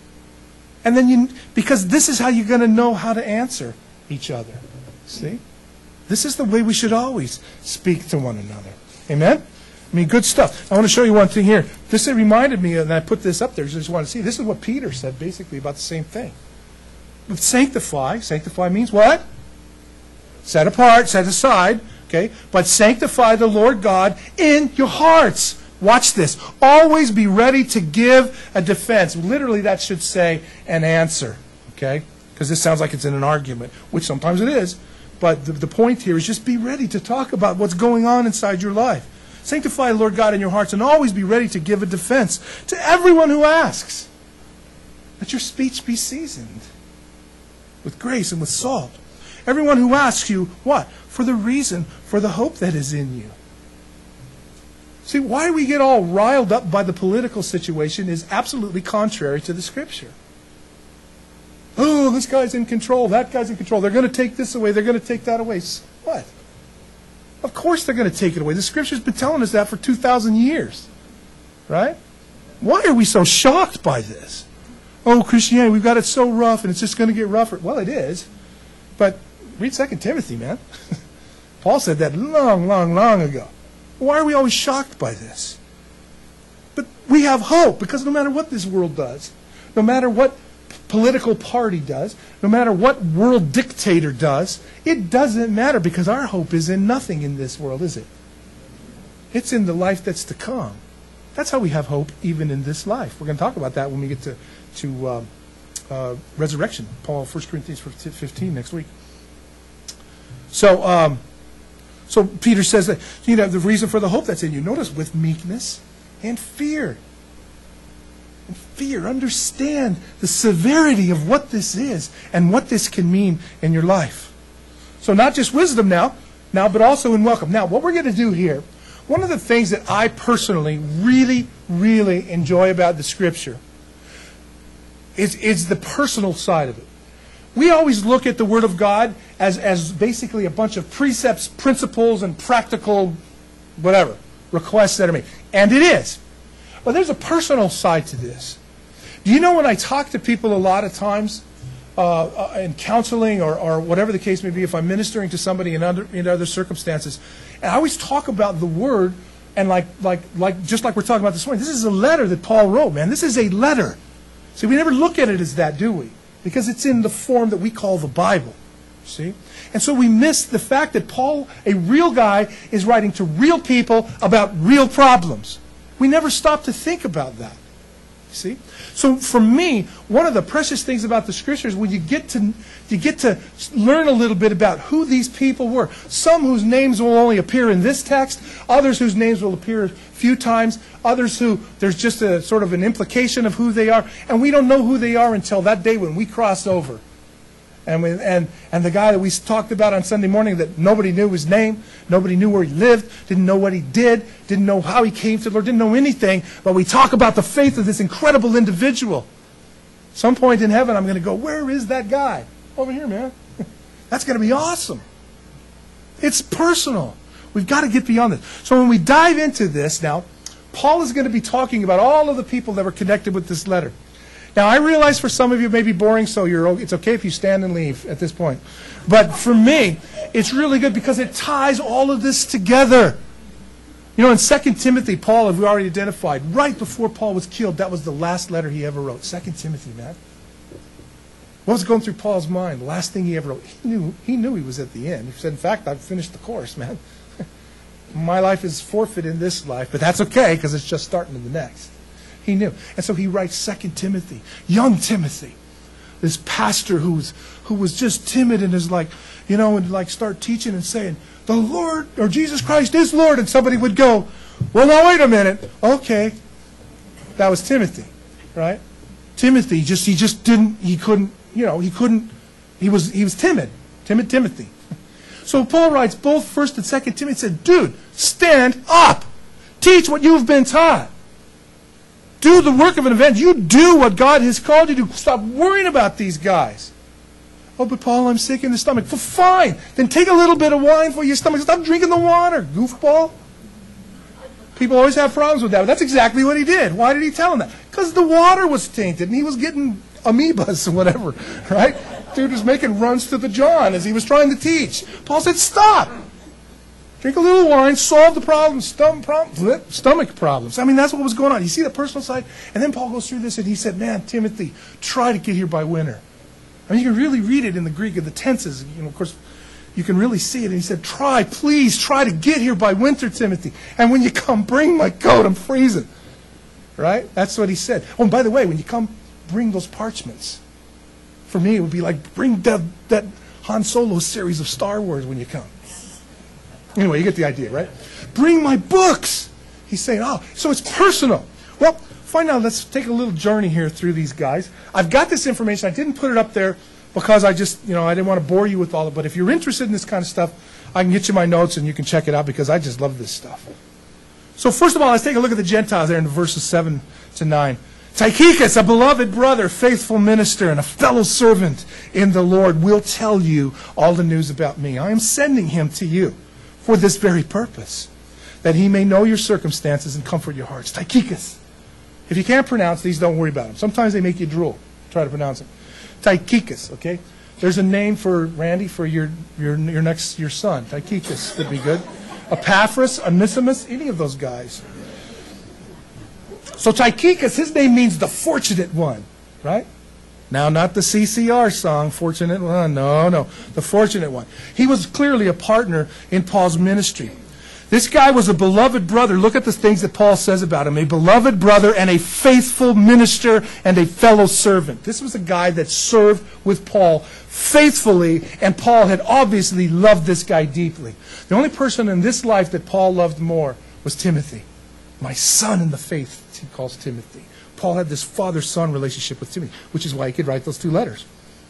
And then you, because this is how you're going to know how to answer each other. See, this is the way we should always speak to one another. Amen. I mean, good stuff. I want to show you one thing here. This it reminded me, and I put this up there. I just want to see. This is what Peter said, basically about the same thing. But sanctify, sanctify means what? Set apart, set aside, okay? But sanctify the Lord God in your hearts. Watch this. Always be ready to give a defense. Literally, that should say an answer, okay? Because this sounds like it's in an argument, which sometimes it is. But the, the point here is just be ready to talk about what's going on inside your life. Sanctify the Lord God in your hearts and always be ready to give a defense to everyone who asks. Let your speech be seasoned with grace and with salt. Everyone who asks you, what? For the reason, for the hope that is in you. See, why we get all riled up by the political situation is absolutely contrary to the Scripture. Oh, this guy's in control, that guy's in control. They're going to take this away, they're going to take that away. What? Of course they're going to take it away. The Scripture's been telling us that for two thousand years. Right? Why are we so shocked by this? Oh, Christianity, we've got it so rough and it's just going to get rougher. Well, it is. But read Second Timothy, man. Paul said that long, long, long ago. Why are we always shocked by this? But we have hope because no matter what this world does, no matter what political party does, no matter what world dictator does, it doesn't matter because our hope is in nothing in this world, is it? It's in the life that's to come. That's how we have hope even in this life. We're going to talk about that when we get to, to uh, uh, resurrection. Paul, First Corinthians fifteen next week. So, um, so Peter says that, you know, the reason for the hope that's in you. Notice, with meekness and fear. And fear. Understand the severity of what this is and what this can mean in your life. So not just wisdom now, now, but also in welcome. Now, what we're going to do here, one of the things that I personally really, really enjoy about the Scripture is, is the personal side of it. We always look at the Word of God as, as basically a bunch of precepts, principles, and practical whatever, requests that are made. And it is. But there's a personal side to this. Do you know when I talk to people a lot of times uh, uh, in counseling or, or whatever the case may be, if I'm ministering to somebody in, under, in other circumstances, and I always talk about the Word, and like, like, like, just like we're talking about this morning, this is a letter that Paul wrote, man. This is a letter. See, we never look at it as that, do we? Because it's in the form that we call the Bible. See? And so we miss the fact that Paul, a real guy, is writing to real people about real problems. We never stop to think about that. See? So for me, one of the precious things about the Scriptures, when you get to you get to learn a little bit about who these people were. Some whose names will only appear in this text, others whose names will appear a few times, others who there's just a sort of an implication of who they are, and we don't know who they are until that day when we cross over. And, we, and, and the guy that we talked about on Sunday morning that nobody knew his name, nobody knew where he lived, didn't know what he did, didn't know how he came to the Lord, didn't know anything, but we talk about the faith of this incredible individual. Some point in heaven I'm going to go, where is that guy? Over here, man. That's going to be awesome. It's personal. We've got to get beyond this. So when we dive into this now, Paul is going to be talking about all of the people that were connected with this letter. Now, I realize for some of you it may be boring, so you're, it's okay if you stand and leave at this point. But for me, it's really good because it ties all of this together. You know, in Second Timothy, Paul, as we already identified, right before Paul was killed, that was the last letter he ever wrote. Second Timothy, man. What was going through Paul's mind? The last thing he ever wrote. He knew he knew he was at the end. He said, in fact, I've finished the course, man. My life is forfeit in this life, but that's okay because it's just starting in the next. He knew. And so he writes Second Timothy, young Timothy, this pastor who's who was just timid and is like, you know, and like start teaching and saying, the Lord, or Jesus Christ is Lord. And somebody would go, well, now wait a minute. Okay. That was Timothy, right? Timothy, just he just didn't, he couldn't, you know, he couldn't, he was he was timid. Timid Timothy. So Paul writes both First and Second Timothy, said, dude, stand up. Teach what you've been taught. Do the work of an event. You do what God has called you to. Stop worrying about these guys. Oh, but Paul, I'm sick in the stomach. Well, fine. Then take a little bit of wine for your stomach. Stop drinking the water, goofball. People always have problems with that. But that's exactly what he did. Why did he tell him that? Because the water was tainted and he was getting amoebas or whatever, right? Dude was making runs to the John as he was trying to teach. Paul said, stop. Drink a little wine, solve the problem, stomach, problem, stomach problems. I mean, that's what was going on. You see the personal side? And then Paul goes through this and he said, man, Timothy, try to get here by winter. I mean, you can really read it in the Greek, in the tenses. You know, of course, you can really see it. And he said, try, please, try to get here by winter, Timothy. And when you come, bring my coat. I'm freezing. Right? That's what he said. Oh, and by the way, when you come, bring those parchments. For me, it would be like, bring that, that Han Solo series of Star Wars when you come. Anyway, you get the idea, right? Bring my books. He's saying, oh, so it's personal. Well, find out, let's take a little journey here through these guys. I've got this information. I didn't put it up there because I just, you know, I didn't want to bore you with all of it. But if you're interested in this kind of stuff, I can get you my notes and you can check it out because I just love this stuff. So first of all, let's take a look at the Gentiles there in verses seven to nine. Tychicus, a beloved brother, faithful minister, and a fellow servant in the Lord, will tell you all the news about me. I am sending him to you for this very purpose, that he may know your circumstances and comfort your hearts. Tychicus. If you can't pronounce these, don't worry about them. Sometimes they make you drool. Try to pronounce them. Tychicus, okay? There's a name for, Randy, for your, your, your next, your son. Tychicus would be good. Epaphras, Onesimus, any of those guys. So Tychicus, his name means the fortunate one, right? Now, not the C C R song, Fortunate One. No, no, the Fortunate One. He was clearly a partner in Paul's ministry. This guy was a beloved brother. Look at the things that Paul says about him. A beloved brother and a faithful minister and a fellow servant. This was a guy that served with Paul faithfully, and Paul had obviously loved this guy deeply. The only person in this life that Paul loved more was Timothy. My son in the faith, he calls Timothy. Paul had this father-son relationship with Timothy, which is why he could write those two letters.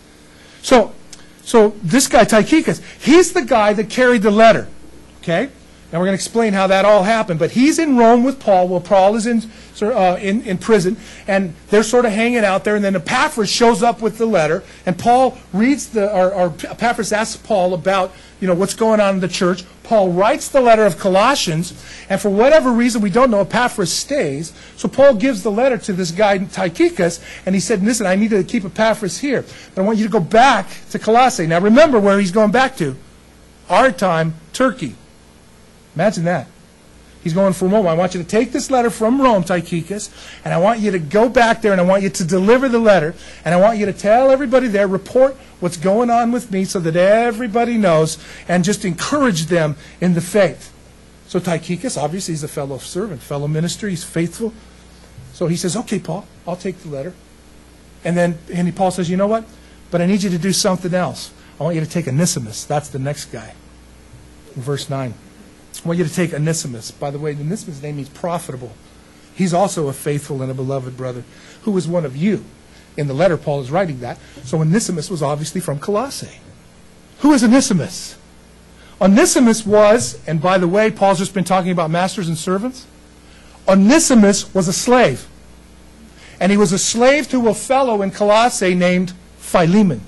So, so this guy, Tychicus, he's the guy that carried the letter. Okay? And we're going to explain how that all happened. But he's in Rome with Paul while Paul is in, uh, in, in prison. And they're sort of hanging out there. And then Epaphras shows up with the letter. And Paul reads the, or, or Epaphras asks Paul about, you know, what's going on in the church. Paul writes the letter of Colossians. And for whatever reason, we don't know, Epaphras stays. So Paul gives the letter to this guy, Tychicus. And he said, listen, I need to keep Epaphras here. But I want you to go back to Colossae. Now remember where he's going back to. Our time, Turkey. Imagine that. He's going from Rome. I want you to take this letter from Rome, Tychicus, and I want you to go back there, and I want you to deliver the letter, and I want you to tell everybody there, report what's going on with me so that everybody knows, and just encourage them in the faith. So Tychicus, obviously, he's a fellow servant, fellow minister. He's faithful. So he says, okay, Paul, I'll take the letter. And then and Paul says, you know what? But I need you to do something else. I want you to take Onesimus. That's the next guy. In verse nine. I want you to take Onesimus. By the way, Onesimus' name means profitable. He's also a faithful and a beloved brother who was one of you. In the letter, Paul is writing that. So Onesimus was obviously from Colossae. Who is Onesimus? Onesimus was, and by the way, Paul's just been talking about masters and servants. Onesimus was a slave. And he was a slave to a fellow in Colossae named Philemon.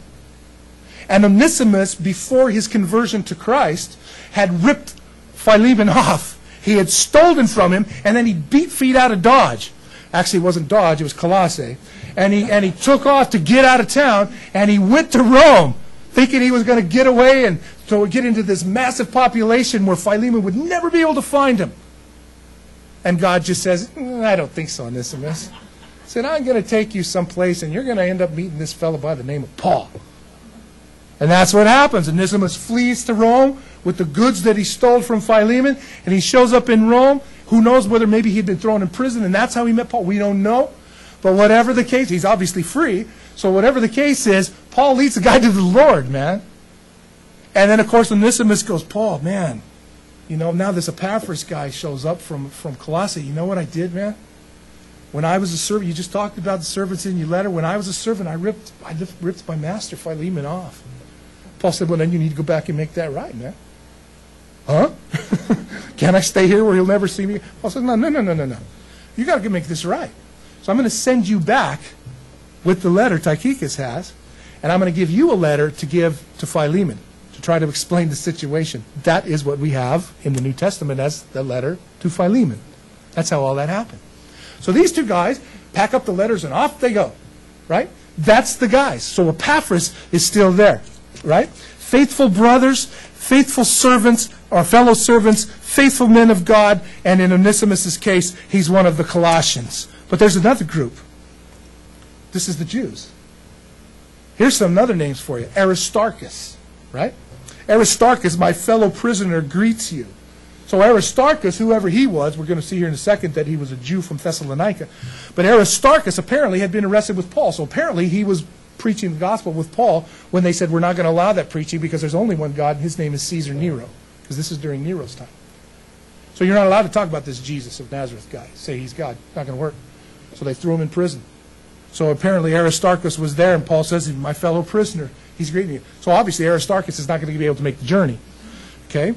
And Onesimus, before his conversion to Christ, had ripped Philemon off. He had stolen from him, and then he beat feet out of Dodge. Actually, it wasn't Dodge, it was Colossae. And he, and he took off to get out of town, and he went to Rome, thinking he was going to get away and to get into this massive population where Philemon would never be able to find him. And God just says, mm, I don't think so, Onesimus. He said, I'm going to take you someplace, and you're going to end up meeting this fellow by the name of Paul. And that's what happens. Onesimus flees to Rome with the goods that he stole from Philemon, and he shows up in Rome. Who knows whether maybe he'd been thrown in prison, and that's how he met Paul. We don't know. But whatever the case, he's obviously free. So whatever the case is, Paul leads the guy to the Lord, man. And then, of course, Onesimus goes, Paul, man, you know, now this Epaphras guy shows up from, from Colossae. You know what I did, man? When I was a servant, you just talked about the servants in your letter. When I was a servant, I ripped, I ripped my master Philemon off. Paul said, well, then you need to go back and make that right, man. Huh? Can I stay here where he'll never see me? Paul said, no, no, no, no, no, no. You got to make this right. So I'm going to send you back with the letter Tychicus has, and I'm going to give you a letter to give to Philemon to try to explain the situation. That is what we have in the New Testament as the letter to Philemon. That's how all that happened. So these two guys pack up the letters and off they go, right? That's the guys. So Epaphras is still there. Right? Faithful brothers, faithful servants, or fellow servants, faithful men of God, and in Onesimus' case, he's one of the Colossians. But there's another group. This is the Jews. Here's some other names for you. Aristarchus, right? Aristarchus, my fellow prisoner, greets you. So Aristarchus, whoever he was, we're going to see here in a second that he was a Jew from Thessalonica. But Aristarchus apparently had been arrested with Paul. So apparently he was preaching the gospel with Paul when they said, we're not going to allow that preaching because there's only one God, and his name is Caesar Nero, because this is during Nero's time. So you're not allowed to talk about this Jesus of Nazareth guy. Say he's God. Not going to work. So they threw him in prison. So apparently Aristarchus was there, and Paul says, my fellow prisoner, he's greeting you. So obviously Aristarchus is not going to be able to make the journey. Okay?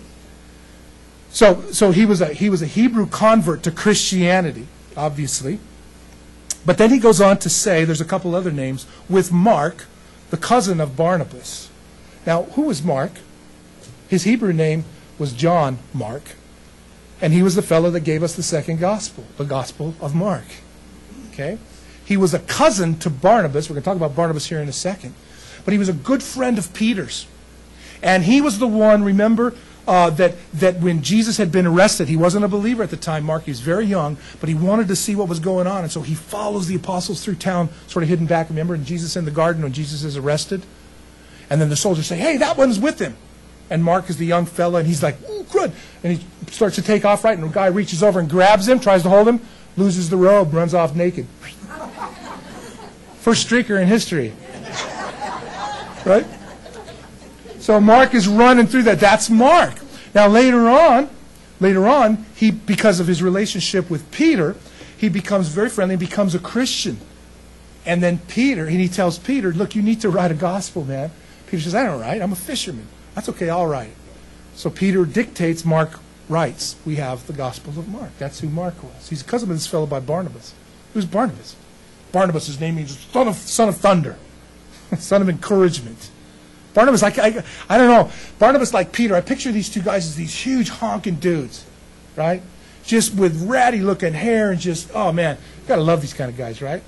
So, so he was a, he was a Hebrew convert to Christianity, obviously. But then he goes on to say, there's a couple other names, with Mark, the cousin of Barnabas. Now, who was Mark? His Hebrew name was John Mark. And he was the fellow that gave us the second gospel, the Gospel of Mark. Okay? He was a cousin to Barnabas. We're going to talk about Barnabas here in a second. But he was a good friend of Peter's. And he was the one, remember, uh, that, that when Jesus had been arrested, he wasn't a believer at the time, Mark, he was very young, but he wanted to see what was going on. And so he follows the apostles through town, sort of hidden back. Remember, and Jesus in the garden when Jesus is arrested? And then the soldiers say, hey, that one's with him. And Mark is the young fella, and he's like, ooh, good. And he starts to take off, right? And the guy reaches over and grabs him, tries to hold him, loses the robe, runs off naked. First streaker in history. Right? So Mark is running through that. That's Mark. Now later on, later on, he, because of his relationship with Peter, he becomes very friendly and becomes a Christian. And then Peter, and he tells Peter, look, you need to write a gospel, man. Peter says, I don't write. I'm a fisherman. That's okay, I'll write it. So Peter dictates, Mark writes. We have the Gospel of Mark. That's who Mark was. He's a cousin of this fellow by Barnabas. Who's Barnabas? Barnabas, his name means son of, son of thunder, son of encouragement. Barnabas, like, I, I don't know, Barnabas like Peter, I picture these two guys as these huge honking dudes, right? Just with ratty looking hair and just, oh man, you gotta love these kind of guys, right?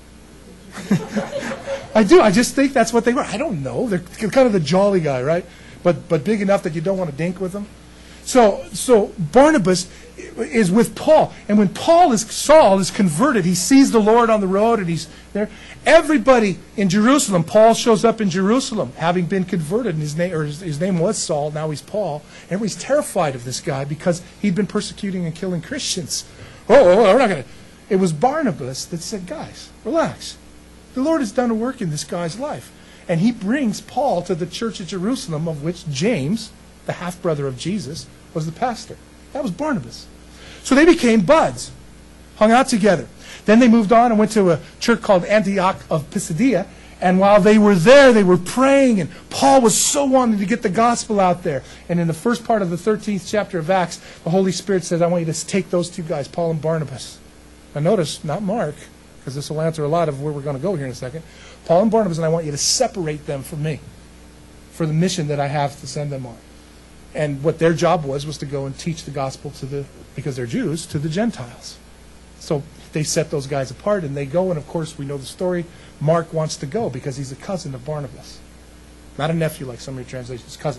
I do, I just think that's what they were. I don't know, they're kind of the jolly guy, right? But, but big enough that you don't want to dink with them. So, so Barnabas is with Paul. And when Paul is, Saul is converted, he sees the Lord on the road and he's there. Everybody in Jerusalem, Paul shows up in Jerusalem, having been converted. And his name, or his, his name was Saul, now he's Paul. Everybody's terrified of this guy because he'd been persecuting and killing Christians. Oh, oh, we're not going to. It was Barnabas that said, guys, relax. The Lord has done a work in this guy's life. And he brings Paul to the church at Jerusalem, of which James, the half-brother of Jesus, was the pastor. That was Barnabas. So they became buds, hung out together. Then they moved on and went to a church called Antioch of Pisidia. And while they were there, they were praying. And Paul was so wanting to get the gospel out there. And in the first part of the thirteenth chapter of Acts, the Holy Spirit says, I want you to take those two guys, Paul and Barnabas. Now notice, not Mark, because this will answer a lot of where we're going to go here in a second. Paul and Barnabas, and I want you to separate them from me for the mission that I have to send them on. And what their job was, was to go and teach the gospel to the, because they're Jews, to the Gentiles. So they set those guys apart, and they go, and of course we know the story. Mark wants to go because he's a cousin of Barnabas. Not a nephew like some of your translations, cousin.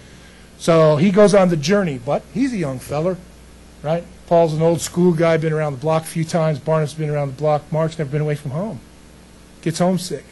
So he goes on the journey, but he's a young feller, right? Paul's an old school guy, been around the block a few times. Barnabas has been around the block. Mark's never been away from home. Gets homesick,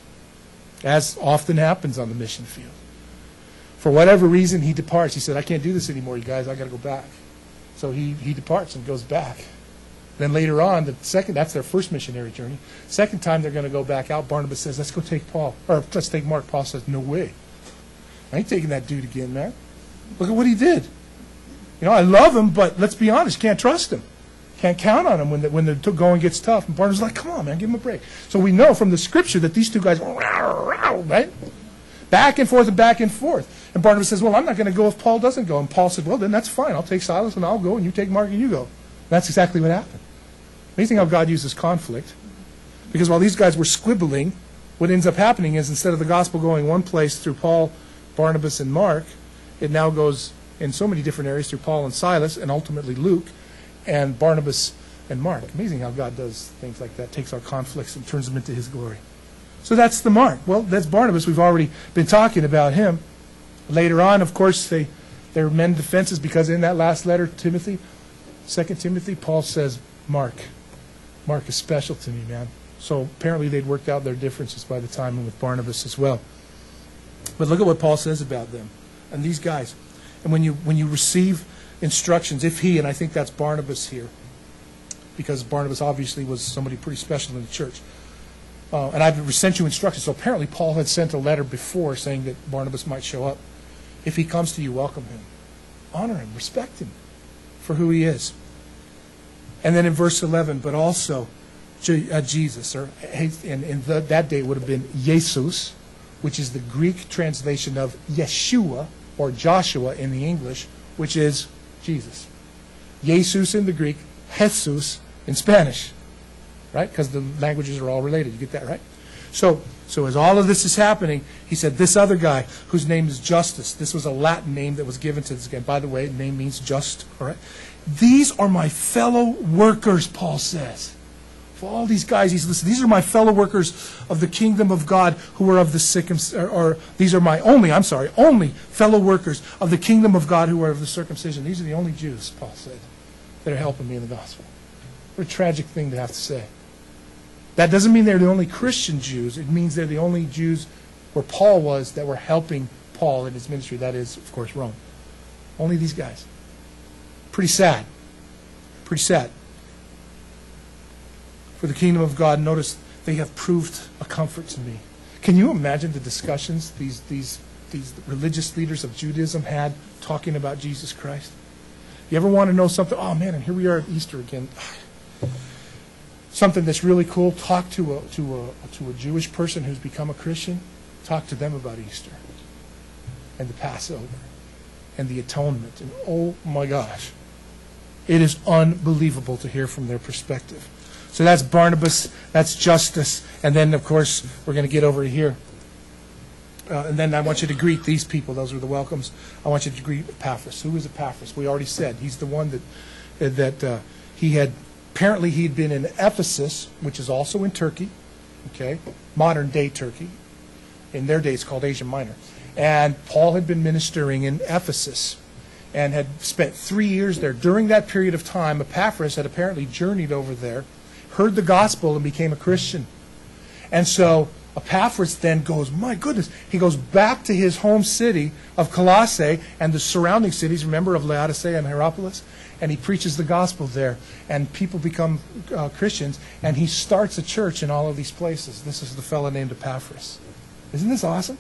as often happens on the mission field. For whatever reason, he departs. He said, I can't do this anymore, you guys. I got to go back. So he, he departs and goes back. Then later on, the second, that's their first missionary journey. Second time they're going to go back out, Barnabas says, let's go take Paul. Or let's take Mark. Paul says, no way. I ain't taking that dude again, man. Look at what he did. You know, I love him, but let's be honest, can't trust him. Can't count on him when the, when the going gets tough. And Barnabas is like, come on, man, give him a break. So we know from the scripture that these two guys, right? Back and forth and back and forth. And Barnabas says, well, I'm not going to go if Paul doesn't go. And Paul said, well, then that's fine. I'll take Silas and I'll go, and you take Mark and you go. And that's exactly what happened. Amazing how God uses conflict. Because while these guys were squibbling, what ends up happening is instead of the gospel going one place through Paul, Barnabas, and Mark, it now goes in so many different areas through Paul and Silas, and ultimately Luke, and Barnabas and Mark. Amazing how God does things like that, takes our conflicts and turns them into his glory. So that's the Mark. Well, that's Barnabas. We've already been talking about him. Later on, of course, they, they mend defenses because in that last letter, Timothy, Second Timothy, Paul says, Mark. Mark is special to me, man. So apparently they'd worked out their differences by the time with Barnabas as well. But look at what Paul says about them and these guys. And when you when you receive instructions, if he, and I think that's Barnabas here, because Barnabas obviously was somebody pretty special in the church. Uh, and I've sent you instructions. So apparently Paul had sent a letter before saying that Barnabas might show up. If he comes to you, welcome him. Honor him, respect him for who he is. And then in verse eleven, but also Je- uh, Jesus, or in, in the, that day it would have been Jesus, which is the Greek translation of Yeshua, or Joshua in the English, which is Jesus. Jesus in the Greek, Jesus in Spanish. Right? Because the languages are all related. You get that, right? So, so as all of this is happening, he said, this other guy, whose name is Justus, this was a Latin name that was given to this guy. By the way, the name means just. All right? These are my fellow workers, Paul says. gospel. All these guys, he's listening. These are my fellow workers of the kingdom of God who are of the circumcision, or, or these are my only, I'm sorry, only fellow workers of the kingdom of God who are of the circumcision. These are the only Jews, Paul said, that are helping me in the gospel. What a tragic thing to have to say. That doesn't mean they're the only Christian Jews. It means they're the only Jews where Paul was that were helping Paul in his ministry. That is, of course, Rome. Only these guys. Pretty sad. Pretty sad. For the kingdom of God, notice they have proved a comfort to me. Can you imagine the discussions these, these, these religious leaders of Judaism had talking about Jesus Christ? You ever want to know something? Oh man, and here we are at Easter again. Something that's really cool. Talk to a, to a, to a Jewish person who's become a Christian. Talk to them about Easter and the Passover and the atonement. And oh my gosh, it is unbelievable to hear from their perspective. So that's Barnabas, that's Justus, and then of course we're going to get over here. Uh, and then I want you to greet these people. Those were the welcomes. I want you to greet Epaphras. Who is Epaphras? We already said he's the one that that uh, he had. Apparently he'd been in Ephesus, which is also in Turkey, okay, modern day Turkey. In their days called Asia Minor. And Paul had been ministering in Ephesus and had spent three years there. During that period of time, Epaphras had apparently journeyed over there, heard the gospel, and became a Christian. And so Epaphras then goes, my goodness, he goes back to his home city of Colossae and the surrounding cities, remember, of Laodicea and Hierapolis, and he preaches the gospel there, and people become uh, Christians, and he starts a church in all of these places. This is the fellow named Epaphras. Isn't this awesome?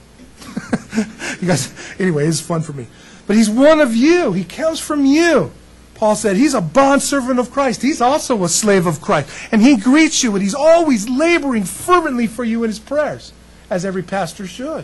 You guys, anyway, it's fun for me. But he's one of you. He comes from you. Paul said he's a bondservant of Christ. He's also a slave of Christ. And he greets you, and he's always laboring fervently for you in his prayers, as every pastor should.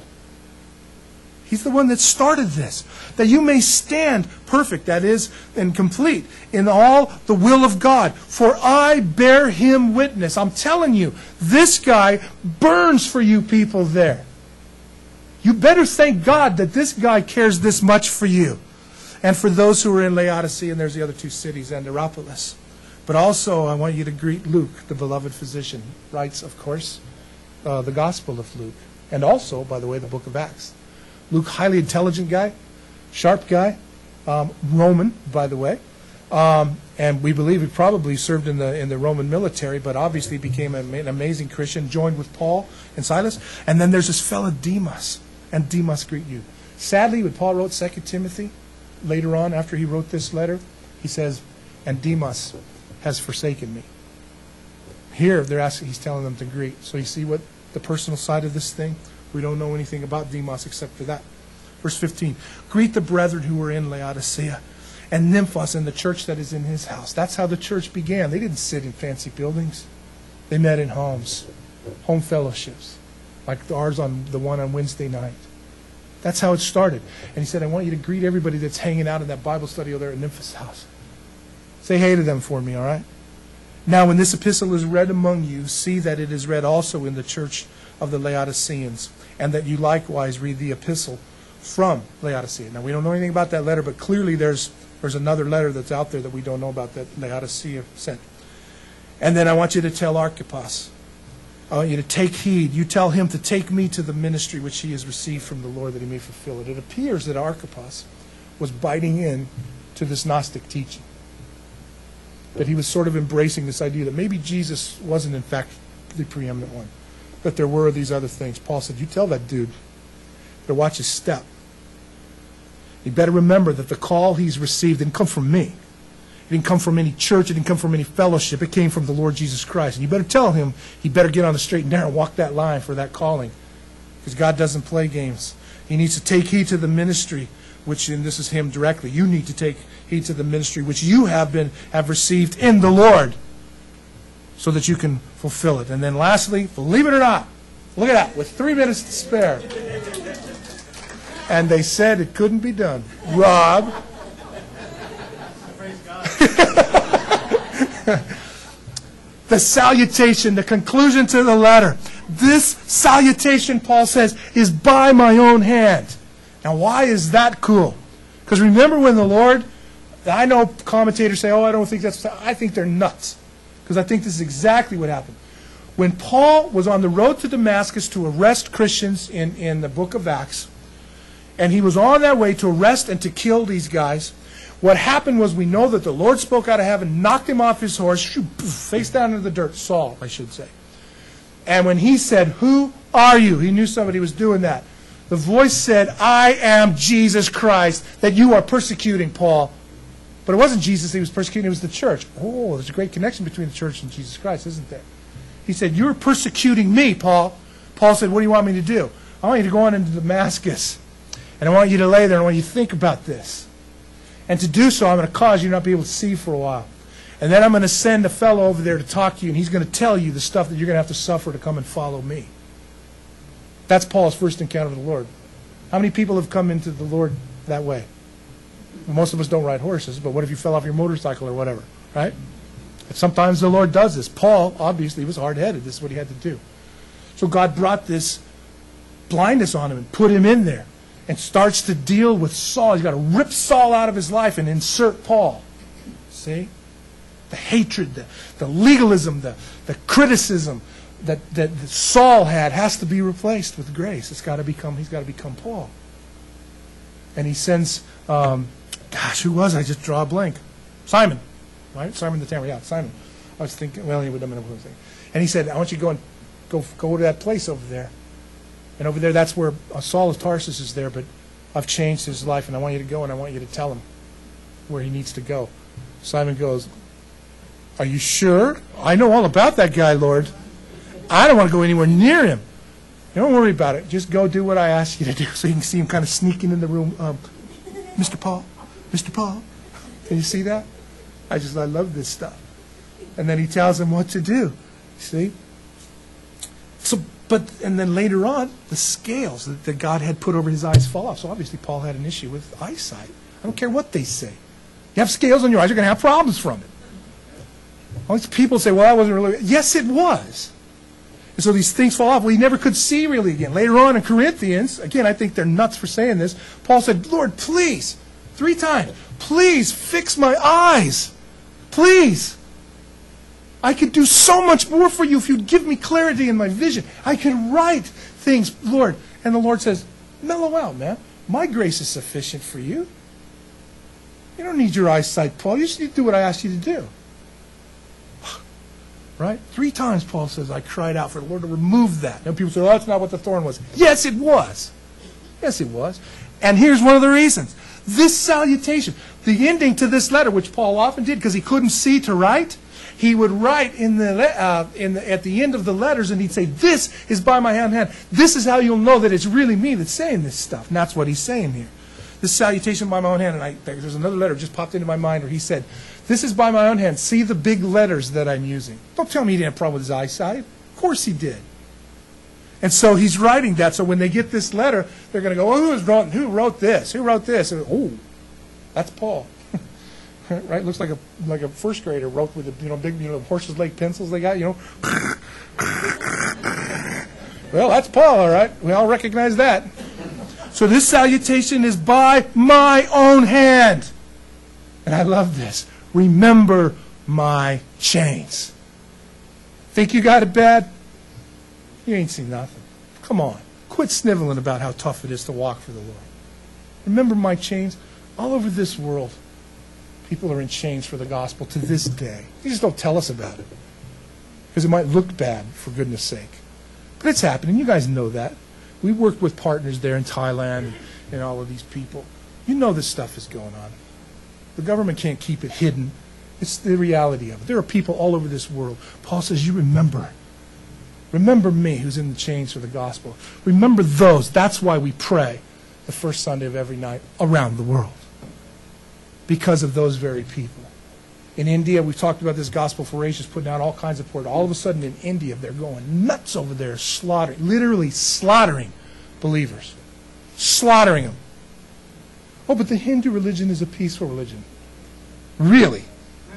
He's the one that started this, that you may stand perfect, that is, and complete, in all the will of God. For I bear him witness. I'm telling you, this guy burns for you people there. You better thank God that this guy cares this much for you. And for those who are in Laodicea, and there's the other two cities, and Hierapolis. But also, I want you to greet Luke, the beloved physician. Writes, of course, uh, the Gospel of Luke. And also, by the way, the book of Acts. Luke, highly intelligent guy, sharp guy, um, Roman, by the way. Um, and we believe he probably served in the in the Roman military, but obviously became an amazing Christian, joined with Paul and Silas. And then there's this fellow Demas, and Demas greet you. Sadly, when Paul wrote Second Timothy, later on, after he wrote this letter, he says, and Demas has forsaken me. Here, they're asking, he's telling them to greet. So you see what the personal side of this thing? We don't know anything about Demas except for that. Verse fifteen, greet the brethren who were in Laodicea and Nymphos and the church that is in his house. That's how the church began. They didn't sit in fancy buildings. They met in homes, home fellowships, like ours on the one on Wednesday night. That's how it started. And he said, I want you to greet everybody that's hanging out in that Bible study over there at Nymphos' house. Say hey to them for me, all right? Now, when this epistle is read among you, see that it is read also in the church of the Laodiceans, and that you likewise read the epistle from Laodicea. Now, we don't know anything about that letter, but clearly there's there's another letter that's out there that we don't know about that Laodicea sent. And then I want you to tell Archippus, I want you to take heed. You tell him to take me to the ministry which he has received from the Lord, that he may fulfill it. It appears that Archippus was biting in to this Gnostic teaching. That he was sort of embracing this idea that maybe Jesus wasn't in fact the preeminent one. That there were these other things. Paul said, you tell that dude, better watch his step. You better remember that the call he's received didn't come from me. It didn't come from any church. It didn't come from any fellowship. It came from the Lord Jesus Christ. And you better tell him he better get on the straight and narrow and walk that line for that calling. Because God doesn't play games. He needs to take heed to the ministry, which, and this is him directly, you need to take heed to the ministry which you have been have received in the Lord, so that you can fulfill it. And then lastly, believe it or not, look at that, with three minutes to spare. And they said it couldn't be done. Rob. The salutation, the conclusion to the letter. This salutation, Paul says, is by my own hand. Now, why is that cool? Because remember when the Lord, I know commentators say, oh, I don't think that's, I think they're nuts. because I think this is exactly what happened. When Paul was on the road to Damascus to arrest Christians in, in the book of Acts, and he was on that way to arrest and to kill these guys, what happened was, we know that the Lord spoke out of heaven, knocked him off his horse, shoo, poof, face down into the dirt, Saul, I should say. And when he said, "Who are you?" he knew somebody was doing that. The voice said, "I am Jesus Christ, that you are persecuting, Paul." But it wasn't Jesus he was persecuting, it was the church. Oh, there's a great connection between the church and Jesus Christ, isn't there? He said, "You're persecuting me, Paul." Paul said, "What do you want me to do?" "I want you to go on into Damascus, and I want you to lay there, and I want you to think about this. And to do so, I'm going to cause you not to be able to see for a while. And then I'm going to send a fellow over there to talk to you, and he's going to tell you the stuff that you're going to have to suffer to come and follow me." That's Paul's first encounter with the Lord. How many people have come into the Lord that way? Well, most of us don't ride horses, but what if you fell off your motorcycle or whatever, right? And sometimes the Lord does this. Paul, obviously, was hard-headed. This is what he had to do. So God brought this blindness on him and put him in there and starts to deal with Saul. He's got to rip Saul out of his life and insert Paul. See? The hatred, the, the legalism, the, the criticism that, that, that Saul had has to be replaced with grace. It's got to become, he's got to become Paul. And he sends, um, gosh, who was it? I just draw a blank. Simon, right? Simon the Tanner, yeah, Simon. I was thinking, well, he would have been able to say. And he said, "I want you to go and go go to that place over there. And over there, that's where uh, Saul of Tarsus is there, but I've changed his life, and I want you to go, and I want you to tell him where he needs to go." Simon goes, "Are you sure? I know all about that guy, Lord. I don't want to go anywhere near him." "Don't worry about it. Just go do what I ask you to do." So you can see him kind of sneaking in the room. Um, "Mister Paul, Mister Paul." Can you see that? I just, I love this stuff. And then he tells him what to do. See? So, but, and then later on, the scales that, that God had put over his eyes fall off. So obviously Paul had an issue with eyesight. I don't care what they say. You have scales on your eyes, you're going to have problems from it. All these people say, "Well, that wasn't really..." Yes, it was. And so these things fall off. Well, he never could see really again. Later on in Corinthians, again, I think they're nuts for saying this, Paul said, "Lord, please," three times, "please fix my eyes. Please. I could do so much more for you if you'd give me clarity in my vision. I could write things, Lord." And the Lord says, "Mellow out, man. My grace is sufficient for you. You don't need your eyesight, Paul. You just need to do what I asked you to do." Right? Three times Paul says, "I cried out for the Lord to remove that." And people say, "Oh, that's not what the thorn was." Yes, it was. Yes, it was. And here's one of the reasons. This salutation, the ending to this letter, which Paul often did because he couldn't see to write, he would write in the, uh, in the, at the end of the letters, and he'd say, "This is by my own hand. This is how you'll know that it's really me that's saying this stuff." And that's what he's saying here. This salutation by my own hand. And I, there's another letter just popped into my mind where he said, "This is by my own hand. See the big letters that I'm using." Don't tell me he didn't have a problem with his eyesight. Of course he did. And so he's writing that. So when they get this letter, they're going to go, "Oh, who wrote, who wrote this? Who wrote this?" And, "Oh, that's Paul." Right? Looks like a like a first grader wrote with the, you know, big, you know, horse's leg pencils they got, you know. Well, that's Paul, all right. We all recognize that. So this salutation is by my own hand. And I love this. "Remember my chains." Think you got it bad? You ain't seen nothing. Come on. Quit sniveling about how tough it is to walk for the Lord. Remember my chains? All over this world, people are in chains for the gospel to this day. You just don't tell us about it because it might look bad, for goodness sake. But it's happening. You guys know that. We worked with partners there in Thailand and, and all of these people. You know this stuff is going on. The government can't keep it hidden. It's the reality of it. There are people all over this world. Paul says, "You remember. Remember me who's in the chains for the gospel. Remember those." That's why we pray the first Sunday of every night around the world. Because of those very people. In India, we've talked about this Gospel for Ages putting out all kinds of support. All of a sudden in India, they're going nuts over there, slaughtering, literally slaughtering believers. Slaughtering them. Oh, but the Hindu religion is a peaceful religion. Really?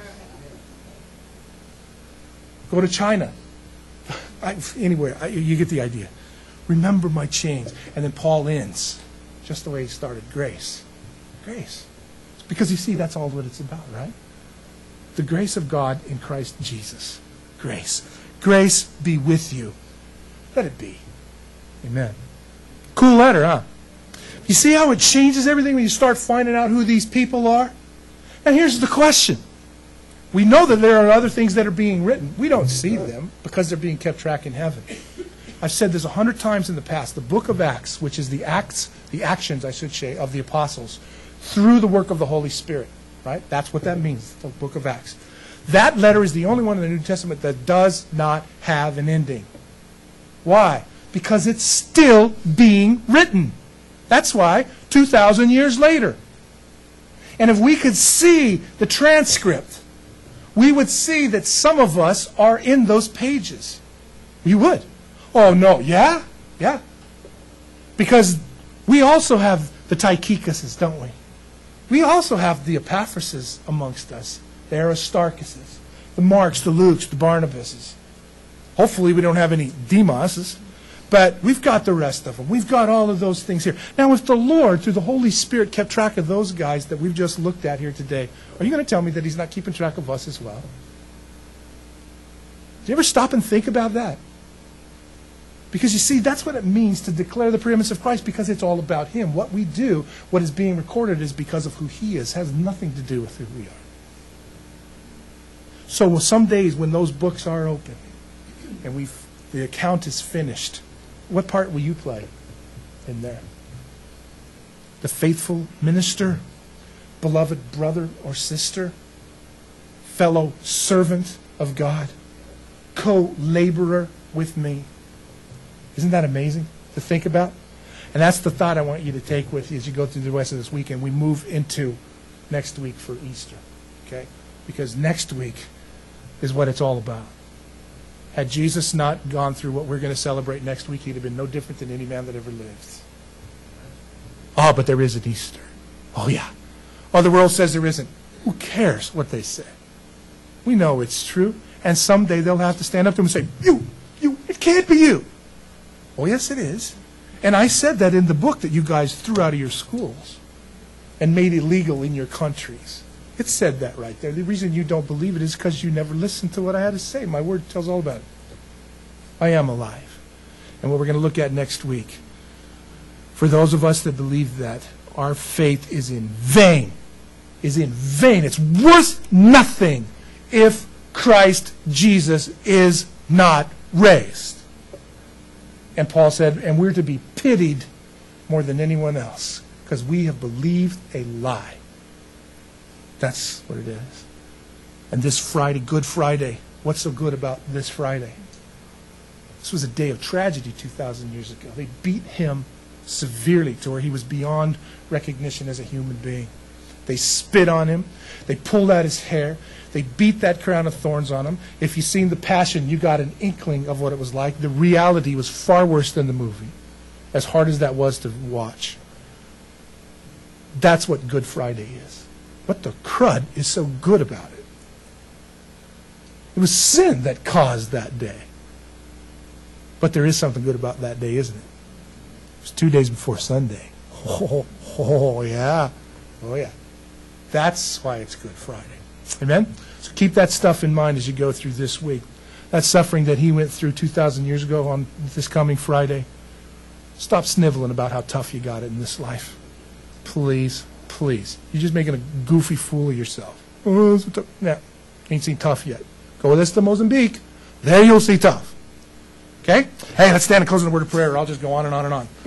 Go to China. I, anyway, I, you get the idea. Remember my chains. And then Paul ends just the way he started. Grace. Grace. Because you see, that's all what it's about, right? The grace of God in Christ Jesus. Grace. Grace be with you. Let it be. Amen. Cool letter, huh? You see how it changes everything when you start finding out who these people are? And here's the question. We know that there are other things that are being written. We don't see them because they're being kept track in heaven. I've said this a hundred times in the past. The book of Acts, which is the acts, the actions, I should say, of the apostles, through the work of the Holy Spirit. Right? That's what that means, the book of Acts. That letter is the only one in the New Testament that does not have an ending. Why? Because it's still being written. That's why, two thousand years later. And if we could see the transcript, we would see that some of us are in those pages. We would. Oh, no. Yeah? Yeah. Because we also have the Tychicus, don't we? We also have the Epaphrases amongst us, the Aristarchuses, the Marks, the Lukes, the Barnabases. Hopefully we don't have any Demoses, but we've got the rest of them. We've got all of those things here. Now, if the Lord, through the Holy Spirit, kept track of those guys that we've just looked at here today, are you going to tell me that He's not keeping track of us as well? Do you ever stop and think about that? Because you see, that's what it means to declare the preeminence of Christ, because it's all about Him. What we do, what is being recorded, is because of who He is. It has nothing to do with who we are. So some days when those books are open and we the account is finished, what part will you play in there? The faithful minister, beloved brother or sister, fellow servant of God, co-laborer with me. Isn't that amazing to think about? And that's the thought I want you to take with you as you go through the rest of this weekend. We move into next week for Easter, okay? Because next week is what it's all about. Had Jesus not gone through what we're going to celebrate next week, He'd have been no different than any man that ever lived. Oh, but there is an Easter. Oh, yeah. Oh, the world says there isn't. Who cares what they say? We know it's true. And someday they'll have to stand up to Him and say, you, you, it can't be you. Oh, yes, it is. And I said that in the book that you guys threw out of your schools and made illegal in your countries. It said that right there. The reason you don't believe it is because you never listened to what I had to say. My word tells all about it. I am alive. And what we're going to look at next week, for those of us that believe that, our faith is in vain. Is in vain. It's worth nothing if Christ Jesus is not raised. And Paul said, and we're to be pitied more than anyone else because we have believed a lie. That's what it is. And this Friday, Good Friday, what's so good about this Friday? This was a day of tragedy two thousand years ago. They beat Him severely to where He was beyond recognition as a human being. They spit on Him. They pulled out His hair. They beat that crown of thorns on Him. If you've seen The Passion, you got an inkling of what it was like. The reality was far worse than the movie, as hard as that was to watch. That's what Good Friday is. What the crud is so good about it? It was sin that caused that day. But there is something good about that day, isn't it? It was two days before Sunday. Oh, oh yeah. Oh, yeah. That's why it's Good Friday. Amen? So keep that stuff in mind as you go through this week. That suffering that He went through two thousand years ago on this coming Friday. Stop sniveling about how tough you got it in this life. Please, please. You're just making a goofy fool of yourself. Oh, so tough. Nah, ain't seen tough yet. Go with us to Mozambique. There you'll see tough. Okay? Hey, let's stand and close in a word of prayer, or I'll just go on and on and on.